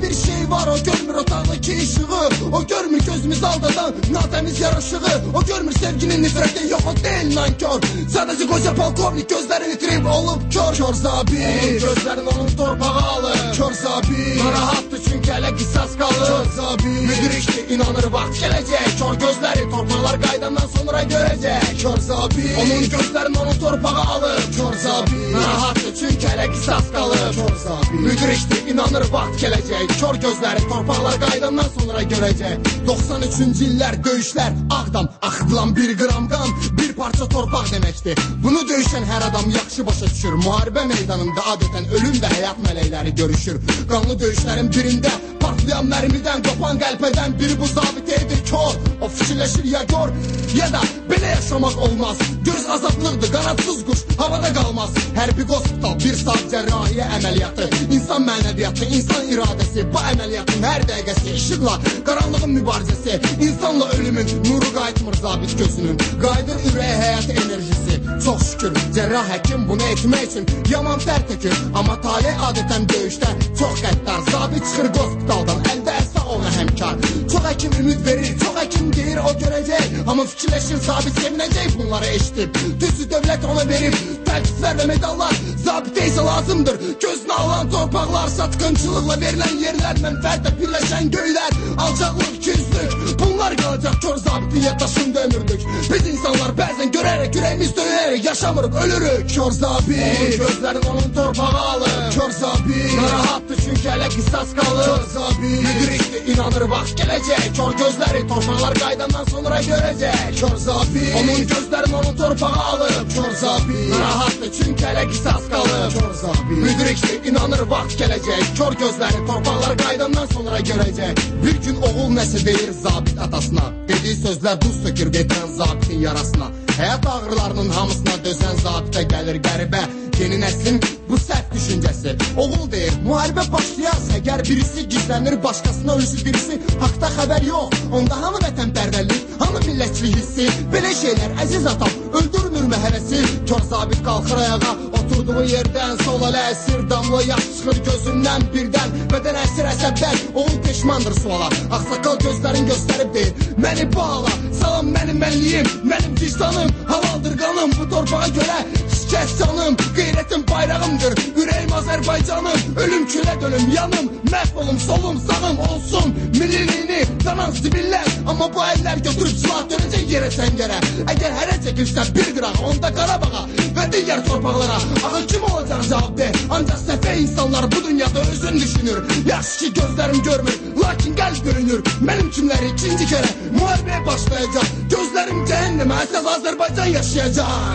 bir şey var, o görmür otağdaki ışığı, o görmür gözümüz aldadan natemiz yaraşığı, o görmür sevginin nifreti yok, o değil nankör. Sadece koca polkovnik gözlerini itirip olup kör. Kör zabit, gözlerin onun torpağı alır. Kör zabit, narahattı çünkü hele kısas kalır. Kör zabit, müdür işte inanır vaxt gelecek. Kör gözleri torpaqlar qaydandan sonra görecek. Kör zabit, onun gözlerin onun torpağı alır. Kör zabit, narahattı çünkü hele kısas kalır. Kör zabit, müdür işte inanır vaxt gelecek. Kör gözleri torpaqlar qaydandan sonra görecek. doxsan üçüncü illər döyüşlər Ağdam axıdılan bir qram qan bir parça torpaq deməkdir. Bunu döyüşən hər adam yaxşı başa düşür. Müharibə meydanında adətən ölüm və həyat mələkləri görüşür. Qanlı döyüşlərin birində partlayan mərmidən qopan qəlpədən biri bu zabitə edir kör. O fikirləşir ya gör ya da belə yaşamaq olmaz. Göz azadlıqdır, qanadsız quş havada qalmaz. Hərbi hospital, bir saat cərrahiyyə əməliyyatı, insan mənəviyyatı, insan iradəsi, bu əməliyyatın hər dəqiqəsi işıqla qaranlığın mübarizəsi, insanla ölümün nuru qayıtmır zabit gözünün. Qayıdır ürək həyat enerjisi. Çox şükür cərrah həkim bunu etmək üçün yaman tər tökür. Amma talih adətən döyüşdə çox qəddar. Zabit çıxır hospitaldan, əldə əsa ona həmkar. Çox həkim ümid verir, çox həkim deyir o görəcək. Amma fikirləşir zabit sevinəcək bunları eşitib. Düzü dövlət ona verib təltiflər və medallar. Zabitə isə lazımdır gözünə alan torpaqlar. Satqınçılıqla verilən yerlər, mənfəətlə birləşən göylər, alçaqlıq, ikiyüzlük, bunlar qalacaq kör zabitin yaddaşında ömürlük. Biz insanlar bəzən görərək ürəyimiz döyərək yaşamırıq, ölürük. Kör zabit, gözlərin onun torpağı alır. Kör zabit, narahattır çünki hələ qisas qalır. Kör zabit, müdürikli inanır vaxt gələcək. Kör gözləri torpaqlar qaydandan sonra görəcək. Kör zabit, onun gözlərin onun torpağı alır. Kör zabit, narahattır çünki hələ qisas qalır. Kör zabit, müdürikli inanır vaxt gələcək. Kör gözləri torpaqlar qaydandan sonra görəcək. Bir gün oğul nəsə deyir zabit atasına, dediyi sözlər duz sökür getirən zabitin yarasına. Həyat ağrılarının hamısına dözən zabitə gəlir qəribə yeni nəslin bu səhv düşüncəsi. Oğul deyir, müharibə başlayarsa əgər birisi gizlənir, başqasına ölüsü birisi, haqda xəbər yox. Onda hamı vətənpərvərlik, hamı millətçilik hissi, belə şeylər əziz atam öldürmür həvəsi. Kör zabit qalxır ayağa, oturduğu yerdən sol ələ əsir, damla yaş çıxır gözündən birdən, bədən əsir əsəbdən, oğul peşmandır suala. Ağsaqqal gözlərin göstərib deyir, məni bağla, salam mənim mənliyim, mənim vicdanım, halaldır qanım, bu torpağa görə şikəst canım, qeyrətim bayrağımdır, ürəyim Azərbaycanım, ölüm külə dönüm, yanım, məhv olum, solum, sağım olsun, milliliyini danan zibillər, amma bu əllər götürüb silah dönəcək yerə səngərə. Əgər hərə çəkilsə bir qıraq, onda Qarabağa və digər torpaqlara, axı kim olacaq cavab de, ancaq səfə insanlar bu dünyada özün düşünür. Yaxşı ki gözlərim görmür, lakin qəlb görünür, mənim kimləri ikinci kərə müharibəyə başlayacaq, gözlərim cəhənnəmə, əsas Azərbaycan yaşayacaq.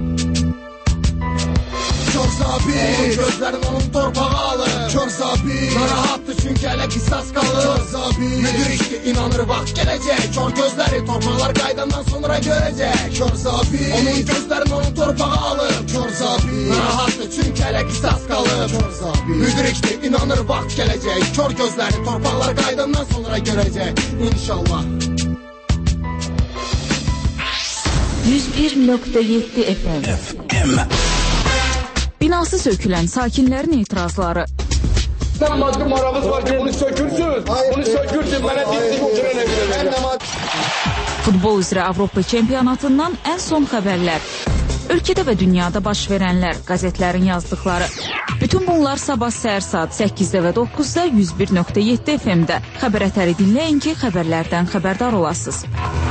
Kör zabit, gözlərin onun torpağı alır. Kör zabit, narahattır çünki hələ qisas qalır. Kör zabit, müdür işte inanır vaxt gələcək. Kör gözləri torpaqlar qaydandan sonra görəcək. Kör zabit, onun gözlərin onun torpağı alır. Kör zabit, narahattır çünki hələ qisas qalır. Kör zabit, müdür işte inanır vaxt gələcək. Kör gözləri torpaqlar qaydandan sonra görəcək. İnşallah. yüz bir nöqtə yeddi F M. Binası sökülən sakinlərin etirazları. Sən maddi marağınız var ki, bunu sökürsünüz. Bunu sökürsün, mənə dizdik oturan evlənəcək. Futbol üzrə Avropa çempionatından ən son xəbərlər. Ölkədə və dünyada baş verənlər, qəzetlərin yazdıqları. Bütün bunlar sabah səhər saat səkkizdə və doqquzda yüz bir nöqtə yeddi F M-də. Xəbər ətəri dinləyin ki, xəbərlərdən xəbərdar olasınız.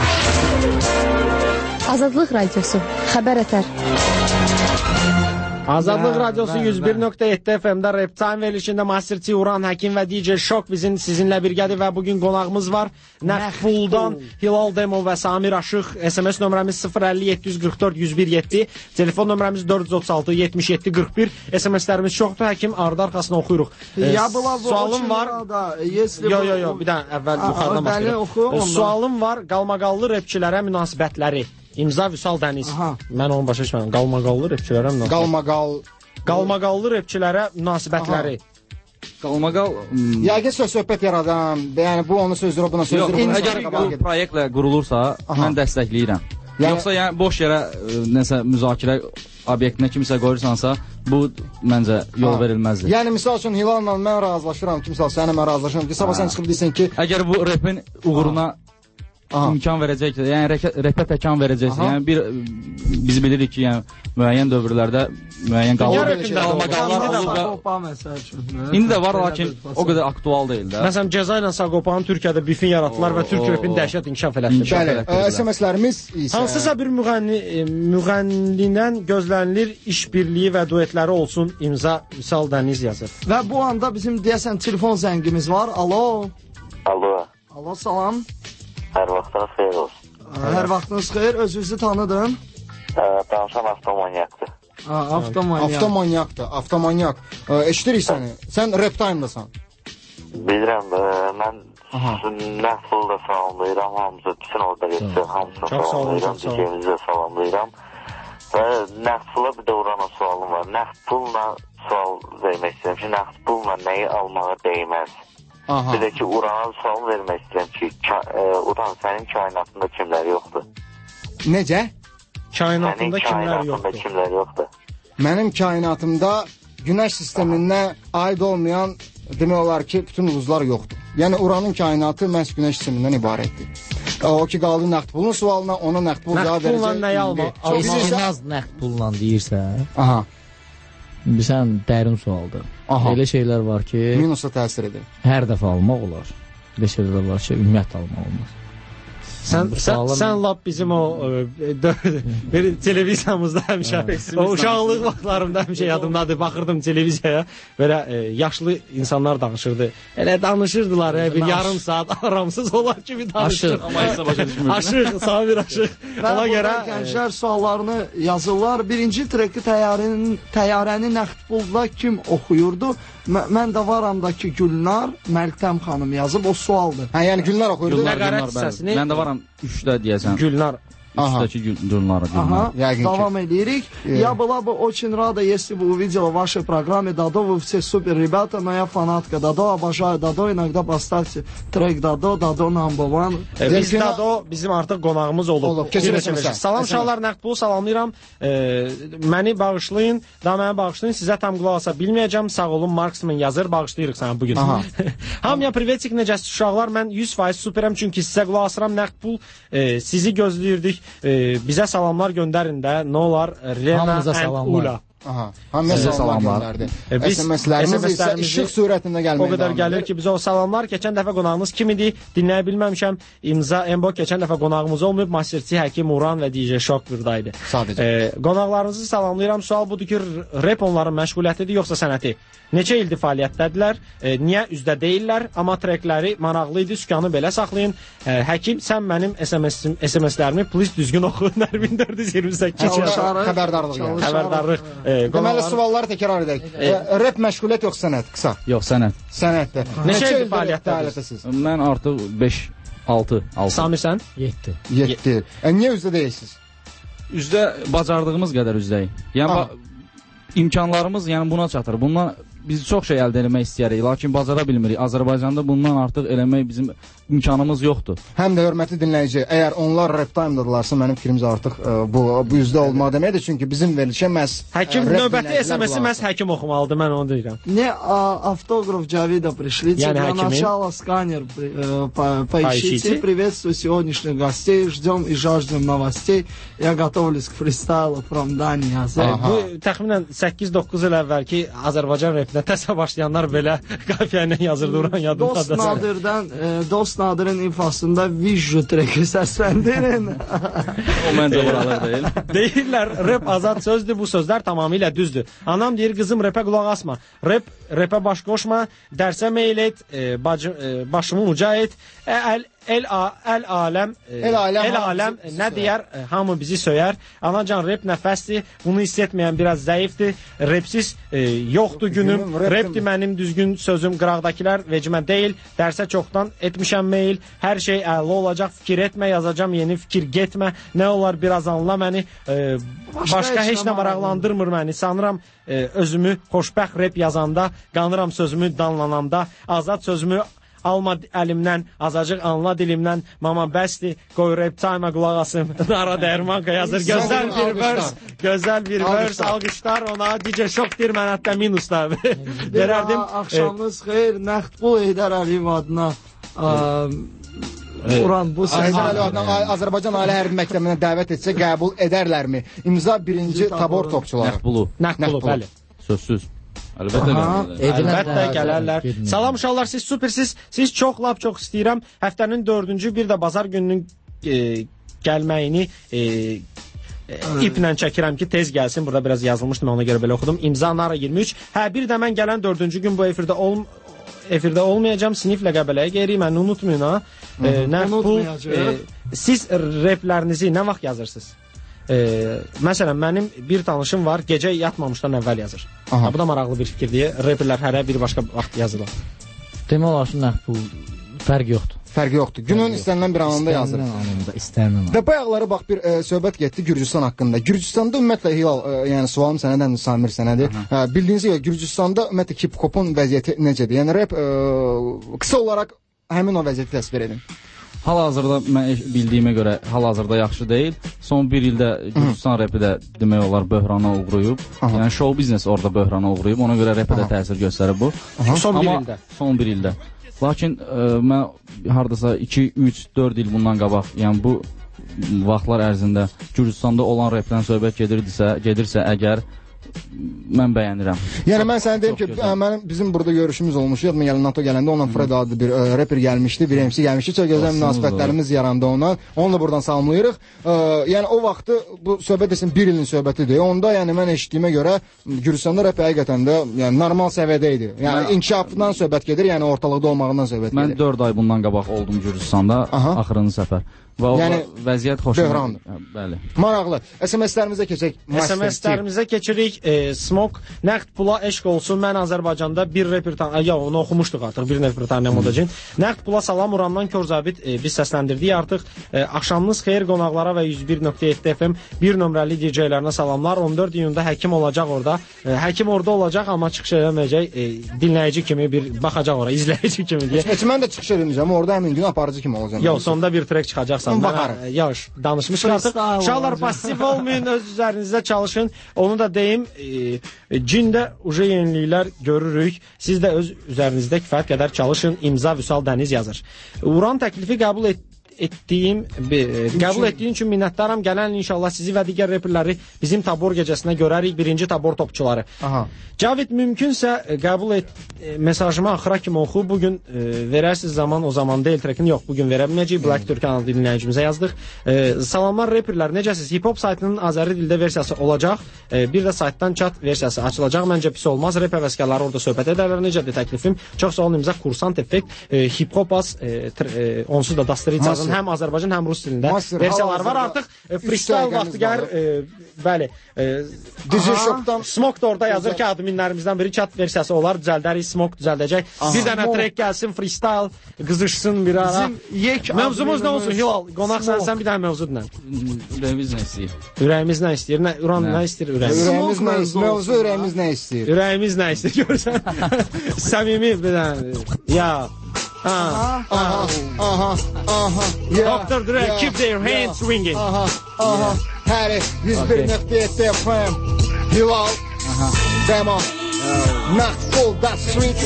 Azadlıq Radiosu, xəbər ətər. Azadlıq Radiosu yüz bir nöqtə yeddi F M-də Rap Time verilişində Master Tiuran, Həkim və D J Şok bizim sizinlə birgədir və bugün qonağımız var. Nəqbuldan Hilal Demo və Samir Aşıq. S M S nömrəmiz sıfır əlli yeddi yüz qırx dörd yüz bir yeddi. Telefon nömrəmiz dörd yüz otuz altı yetmiş yeddi qırx bir. S M S-lərimiz çoxdur. Həkim ardı arkasına oxuyuruq. Sualım var. Yo yo yo, bir dənə əvvəl yuxarıdan başlayaq. Sualım var. Qalmaqallı rapçilərə münasibətləri. İmza Vüsal Dəniz. Mən onu başa düşməm. Qalmaqallı rapçilərə münasibətləri. Qalmaqal. Qalmaqallı rapçilərə münasibətləri. Qalmaqal... Yəqin söz-söhbət yaradan, yəni bu onun sözdürü, buna sözdürü. Əgər bu proyektlə qurulursa, mən dəstəkləyirəm. Yoxsa yəni boş yerə nəsə müzakirə obyektinə kimsə qoyursansa, bu məncə yol ha. verilməzdir. Yəni misal üçün Hilal'la mən razılaşıram ki, misal sənə mən razılaşıram ki, sabah sən çıxıb deyirsən ki, əgər bu repin uğuruna Aha. imkan verəcək, yəni repə təkan verəcəksə, yəni bir biz bilirik ki, yəni müəyyən dövrlərdə müəyyən qalmaqallar İndi də var, lakin o qədər aktual deyil də. Məsələn, Cəza ilə Sagopanın Türkiyədə bifin yaratdılar və Türk repini dəhşət inkişaf elətdirdilər. Bəli, S M S-lərimiz isə hansısa bir müğənni müğənnidən gözlənilir işbirliyi və duetləri olsun, imza Vüsal Dəniz yazır. Və bu anda bizim deyəsən telefon zəngimiz var. Alo. Alo. Alo, salam. Hər vaxtınız xeyir olsun. Hər vaxtınız xeyir. Özünüzü tanıdın? Danışan avtomanyakdır. Avtomanyak. Avtomanyakdır, avtomanyak. Eşidirik səni. Sən Rap Time-dasan. Bilirəm, mən Nəfsulu da salamlayıram, hamısı bütün orada geçsin, hamısını salamlayıram, diyeceğimizi də salamlayıram. Və Nəfsula bir də Urana sualım var. Nəfsulla sual vermək istəyirəm ki, Nəfsulla nəyi almağa değməz? Aha. Bir də ki, Urana sual vermək istəyirəm ki, Uran, sənin kainatında kimlər yoxdur? Necə? Kainatında kimlər yoxdur? kimlər yoxdur? Mənim kainatımda Günəş sistemindən aid olmayan demək olar ki, bütün ulduzlar yoxdur. Yəni Uranın kainatı məhz Günəş sistemindən ibarətdir. O ki, qaldı nəqd pulun sualına, ona nəqd pul cavab verəcək. Nəqd pulla nəyi almaq? Bilməz nəqd pulla deyirsən. Aha. Bilsən, dərin sualdır. Aha. Elə şeylər var ki... Minusa təsir edir. Hər dəfə almaq olar. Elə şeylər var ki, ümumiyyətlə almaq olmaz. Sən, sən, sən lap bizim o bir televiziyamızda həmişə, o uşaqlıq vaxtlarımda həmişə yadımdadır, baxırdım televiziyaya, belə e, yaşlı insanlar danışırdı. Elə danışırdılar, e, bir yarım saat aramsız olar kimi danışır. Aşıq, aşıq, Samir aşıq. Ona görə gənclər suallarını yazırlar. Birinci treki təyyarənin, təyyarəni nəqd pulda kim oxuyurdu? Mən də varamdakı Gülnar, Məltəm xanım yazıb, o sualdır. Hə, yəni Gülnar oxuyurdu. Gülnar, Gülnar, Gülnar, mən də varam üçdə deyəsən. Gülnar. Üçdəki Gülnarı. Ага, давам edirik. Я была бы очень рада, если бы увидела в вашей программе Дадо, вы все супер ребята, но я фанатка Дадо, обожаю Дадо, иногда поставьте трек Дадо, Dado number one. E, biz Dado bizim artıq qonağımız olub. olub. Keçir, salam uşaqlar, nəqd pulu salamlayıram. E, məni bağışlayın, da məni bağışlayın. Sizə tam qulaq asa bilməyəcəm. Sağ olun, Marksman yazır. Bağışlayırıq sana bugün. Hamıya privetik, necəsiz uşaqlar? Mən yüz faiz superəm, çünki sizə qulaq asıram. Nəqd pul e, sizi gözləyirdik. E, bizə salamlar göndərin də, nə olar? Rena and Ula. Aha, hamıya salamlar gönderdi. E, biz S M S-lərimiz isə işıq surətində gəlməyə o qədər gəlir ki, bizə o salamlar. Keçən dəfə qonağımız kim idi? Dinləyə bilməmişəm. İmza Embo keçən dəfə qonağımız olmayıb. Masterçi Həkim Uran və D J Şok buradaydı. Sadəcə. E, qonaqlarınızı salamlayıram. Sual budur ki, rap onların məşğuliyyətidir yoxsa sənəti? Neçə ildir fəaliyyətdədirlər? E, niyə üzdə deyirlər? Amma trekləri maraqlı idi. Sükanı belə saxlayın. E, Həkim, sən mənim S M S-lərimi please düzgün oxu. Nərmin dörd yüz iyirmi səkkiz. Xəbərdarlıq. Xəbərdarlıq. Deməli, sualları təkrar edək. E, rap məşğuliyyət yox sənət, qısa. Yox, sənət. Sənətdə. Neçə ildir fəaliyyətdəsiniz? Mən artıq beş, altı. Samir sən? yeddi. yeddi. E, niyə üzdə deyilsiniz? Üzdə bacardığımız qədər üzdəyik. Yəni, imkanlarımız yəni buna çatır. Bundan biz çox şey əldə etmək istəyirik, lakin bacara bilmirik. Azərbaycanda bundan artıq eləmək bizim imkanımız yoxdur. Həm də hörmətli dinləyici, əgər onlar Rap Time-dırlarsa, mənim fikrimcə artıq ə, bu, bu üzdə olmalı deməkdir. Çünki bizim verilişə məhz Həkim növbəti S M S-i məhz Həkim oxumalıdır, mən onu deyirəm. Не автограф Джавида пришлите, для начала сканер поищите. Приветствую сегодняшних гостей, ждем и жаждем новостей. Я готовлюсь к фристайлу from Dania. Bu təxminən səkkiz doqquz il əvvəlki Azərbaycan rap Nətəsə başlayanlar belə qafiyə ilə yazırdı, Uran yadımdadır. Dost Nadir'dən, e, Dost Nadir'in infasında Vijju treki səsləndirin. O məncə buralar deyil. Deyirlər, rap azad sözdür, bu sözlər tamamilə düzdür. Anam deyir, qızım rapə qulaq asma. Rap, rapə baş qoşma, dərsə meyl et, e, bacı, e, başımı uca et, e, əl El, el aləm, el aləm, el aləm nə deyər, hamı bizi söyər. Anacan rap nəfəsdir, bunu hiss etməyən biraz zəifdir. Rapsiz e, yoxdur günüm, rapdir mənim düzgün sözüm, qıraqdakilər vecimə deyil. Dərsə çoxdan etmişəm meyil, hər şey əlli olacaq, fikir etmə, yazacam yeni fikir getmə. Nə olar biraz anla məni, e, başqa heç nə maraqlandırmır məni. Sanıram e, özümü xoşbəxt rap yazanda, qanıram sözümü danlananda, azad sözümü alma əlimdən, azacıq anla dilimdən, mama bəsdir, qoy rap time-a qulaq asım, Nara Dəyirmanka yazır, gözəl bir vers, gözəl bir vers, alqışlar ona, D J Şok deyir, mən hətta minusda verərdim. Axşamınız xeyir, Nəxtqul Heydər Əliyev adına Uran bu Azərbaycan Ali Hərbi Məktəbinə dəvət etsə qəbul edərlərmi? İmza birinci tabor topçuları. Nəxbulu. Nəxbulu, bəli. Sözsüz. Əlbəttə, əlbəttə gələrlər. Salam uşaqlar, siz supersiz. Siz çox lap çox istəyirəm. Həftənin dördüncü bir də bazar gününün e, gəlməyini e, e, iplə çəkirəm ki, tez gəlsin. Burada biraz yazılmışdım, ona görə belə oxudum. İmza Nara iyirmi üç. Hə, bir də mən gələn dördüncü gün bu efirdə ol efirdə olmayacağam. Siniflə qəbələyə gəyirik. Məni unutmayın ha. E, Nəxbul, e, siz replərinizi nə vaxt yazırsınız? Ee, məsələn, mənim bir tanışım var, gecə yatmamışdan əvvəl yazır. Ha, bu da maraqlı bir fikirdir. Reperlər hərə bir başqa vaxt yazırlar. Demək olar ki, Nəxbul fərq yoxdur. Fərq yoxdur. Günün istənilən bir anında yazır. İstənilən anında, istənilən anında. Və bayaqları bax bir e, söhbət getdi Gürcüstan haqqında. Gürcüstanda ümumiyyətlə Hilal, e, yəni sualım sənədən Samir sənədir. Hə, bildiyiniz kimi Gürcüstanda ümumiyyətlə hip-hopun vəziyyəti necədir? Yəni rap e, qısa olaraq həmin o vəziyyəti təsvir edin. Hal-hazırda mən bildiyimə görə hal-hazırda yaxşı deyil. Son bir ildə Gürcüstan rapi də demək olar böhrana uğrayıb. Yəni show biznes orada böhrana uğrayıb. Ona görə rapə də təsir göstərib bu. Son bir ildə. Son bir ildə. Lakin ə, mən hardasa iki, üç, dörd il bundan qabaq, yəni bu vaxtlar ərzində Gürcüstanda olan rapdən söhbət gedirdisə, gedirsə əgər mən bəyənirəm. Yəni mən sənə deyim ki, mənim bizim burada görüşümüz olmuş. Yadıma gələn NATO gələndə onunla Fred adlı bir ə, rapper gəlmişdi, bir M C gəlmişdi. Çox gözəl münasibətlərimiz yarandı ona. Onu da buradan salamlayırıq. Ə, yəni o vaxtı bu söhbət desin bir ilin söhbətidir. Onda yəni mən eşitdiyimə görə Gürcüstanda rap həqiqətən də yəni normal səviyyədə idi. Yəni mən, inkişafından söhbət gedir, yəni ortalıqda olmağından söhbət mən gedir. Mən dörd ay bundan qabaq oldum Gürcüstanda, axırıncı səfər. Və o yəni, vəziyyət xoşuma. Bəli. Maraqlı. S M S-lərimizə keçək. S M S-lərimizə keçirik. E, Smok, Nəqd pula eşq olsun. Mən Azərbaycanda bir reper tan... Ya, onu oxumuşduq artıq. Bir reper tanıyam odacın. Nəqd pula salam Urandan Körzabit e, biz səsləndirdik. Artıq e, axşamınız xeyir qonaqlara və yüz bir nöqtə yeddi F M bir nömrəli D J-lərinə salamlar. on dörd iyunda həkim olacaq orada. E, həkim orada olacaq, amma çıxış eləməyəcək. E, dinləyici kimi bir baxacaq ora, izləyici kimi deyə. Heç mən də çıxış eləməyəcəm. Orada həmin gün aparıcı kimi olacağam. Yox, sonda bir trek çıxacaq. Baxarıq. Yaş, danışmışıq artıq. Uşaqlar pasif olmayın, öz üzərinizdə çalışın. Onu da deyim, e, cində uje yeniliklər görürük. Siz də öz üzərinizdə kifayət qədər çalışın. İmza Vüsal Dəniz yazır. Uran təklifi qəbul et etdiyim, e, qəbul etdiyim üçün minnətdaram. Gələn inşallah sizi və digər reperləri bizim tabor gecəsinə görərik. Birinci tabor topçuları. Aha. Cavid, mümkünsə e, qəbul et e, mesajımı axıra kimi oxu. Bugün e, verərsiz zaman, o zaman deyil trekin yox. Bugün verə bilməyəcəyik. Black Türk kanalı dinləyicimizə yazdıq. E, salamlar reperlər, necəsiz? Hip-hop saytının Azəri dildə versiyası olacaq. E, bir də saytdan chat versiyası açılacaq. Məncə pis olmaz. Rep həvəskarları orada söhbət edərlər. Necədir təklifim? Çox sağ olun, imza Kursant Effekt. E, Hip-hop az, e, e, onsuz da Dastır icazın həm Azərbaycan, həm rus dilində Master, versiyalar var. Artıq e, freestyle vaxtı gəlir. E, bəli. E, D J Şokdan Smok da orada yazır ki, adminlərimizdən biri chat versiyası olar. Düzəldərik, Smok düzəldəcək. Aha. Bir dənə track gəlsin, freestyle qızışsın bir ara. Mövzumuz nə olsun Hilal? Qonaqsan, sən bir dənə mövzu dinlə. Ürəyimiz nə istəyir? Ürəyimiz nə istəyir? Nə, Uran nə istəyir? Ürəyimiz. Ürəyimiz nə istəyir? Mövzu ürəyimiz nə istəyir? Ürəyimiz nə istəyir? Görürsən? Səmimi bir dənə. Ya. Aha, aha, aha, aha. Yeah, Doktor Dre, yeah, keep their hands yeah, swinging. Aha, aha. Həri, yüz bir nöqtə yeddi F M, Hilal, Demo, Nəqd da Street.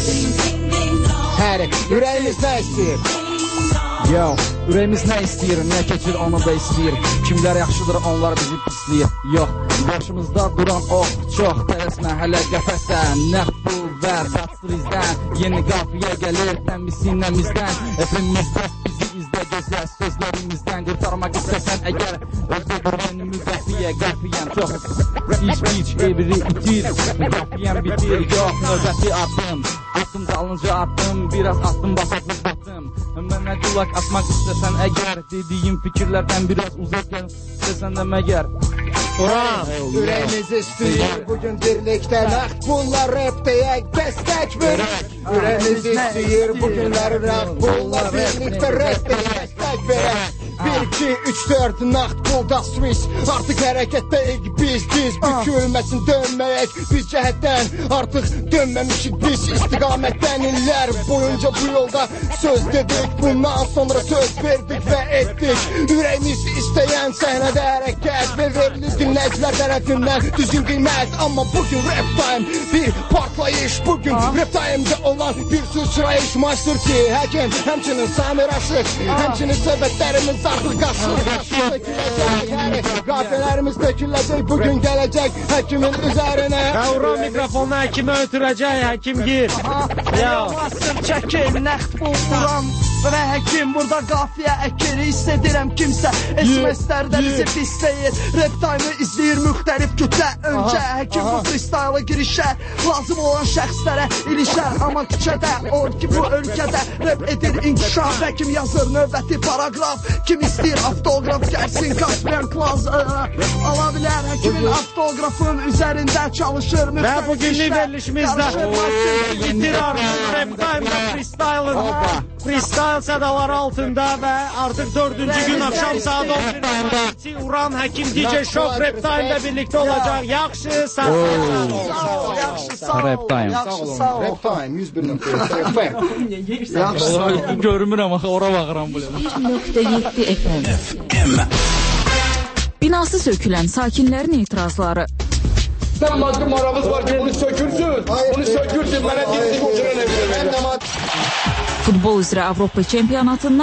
Həri, ürəyimiz nə istəyir? Yo, ürəyimiz nə istəyir, nə keçir onu da istəyir. Kimlər yaxşıdır, onlar bizi pisləyir. Yox, başımızda duran o çox tələsmə hələ qəfəsə. Nəqd pul ver, Dastır izdən, yeni qafiyə gəlir təmizsinəmizdən. Efimizdə bizi izlə gözlə sözlərimizdən. Qurtarmaq istəsən əgər, özdə dur yeni müqafiyə, qafiyəm çox. İç biç, evri itir, qafiyəm bitir. Yox, növbəti addım, atdım dalınca atdım, biraz attım basatlık batdım. Mənə qulaq asmaq istəsən əgər, dediyim fikirlərdən biraz uzaq gəl, istəsən də məgər. Uran, ürəyimiz istəyir, bugün birlikdə Nəqd pulla rap deyək, dəstək verək. Ürəyimiz istəyir, bugünləri Nəqd pulla birlikdə rap deyək, dəstək verək. bir iki üç dörd nağd pulda switch. Artıq hərəkətdəyik biz biz. Bükülməsin dönməyək biz cəhətdən. Artıq dönməmişik biz istiqamətdən. İllər boyunca bu yolda söz dedik. Bundan sonra söz verdik və etdik. Ürəyimiz istəyən səhnədə hərəkət və verilir dinləyicilər tərəfindən düzgün qiymət. Amma bugün rap time bir partlayış. Bugün rap time'də olan bir sıçrayış. Maçdır ki həkim, həmçinin Samir Aşıq, həmçinin söhbətlərimiz artıq qaşır. Qafiələrimiz döküləcək, bugün gələcək həkimin üzərinə. Qavran mikrofonu həkimə ötürəcək, həkim gir. Master çəkir, nəxt bulduram və həkim burada qafiyə əkir. Hiss edirəm kimsə S M S-lərdə bizi pisləyir. Rap time-ı izləyir müxtəlif kütlə. Öncə həkim bu freestyle-ı girişər. Lazım olan şəxslərə ilişər. Amma küçədə, or ki bu ölkədə rap edir inkişaf. Həkim yazır növbəti paragraf. Kim istəyir avtograf gəlsin Kaspiyan Plaz ala bilər. Həkimin avtografın üzərində çalışır. Və bugünlük verilişimizdə gitir artıq rap time-da freestyle-ın freestyle sədaları altında və artıq dördüncü gün axşam saat on birdə Uran Həkim D J Show Rap Time-da birlikdə olacaq. Yaxşı, sağ olun. Yaxşı, sağ olun. Rap Time. Rap Time yüz bir nöqtə yeddi F M. Yaxşı. Görmürəm axı, ora baxıram bu. yüz bir nöqtə yeddi F M. Binası sökülən sakinlərin etirazları. Sən maddi maramız var ki bunu sökürsün. Bunu sökürsün. Mənə dilini ucuna ne bilirəm. Futbol üzrə Avropa çempionatından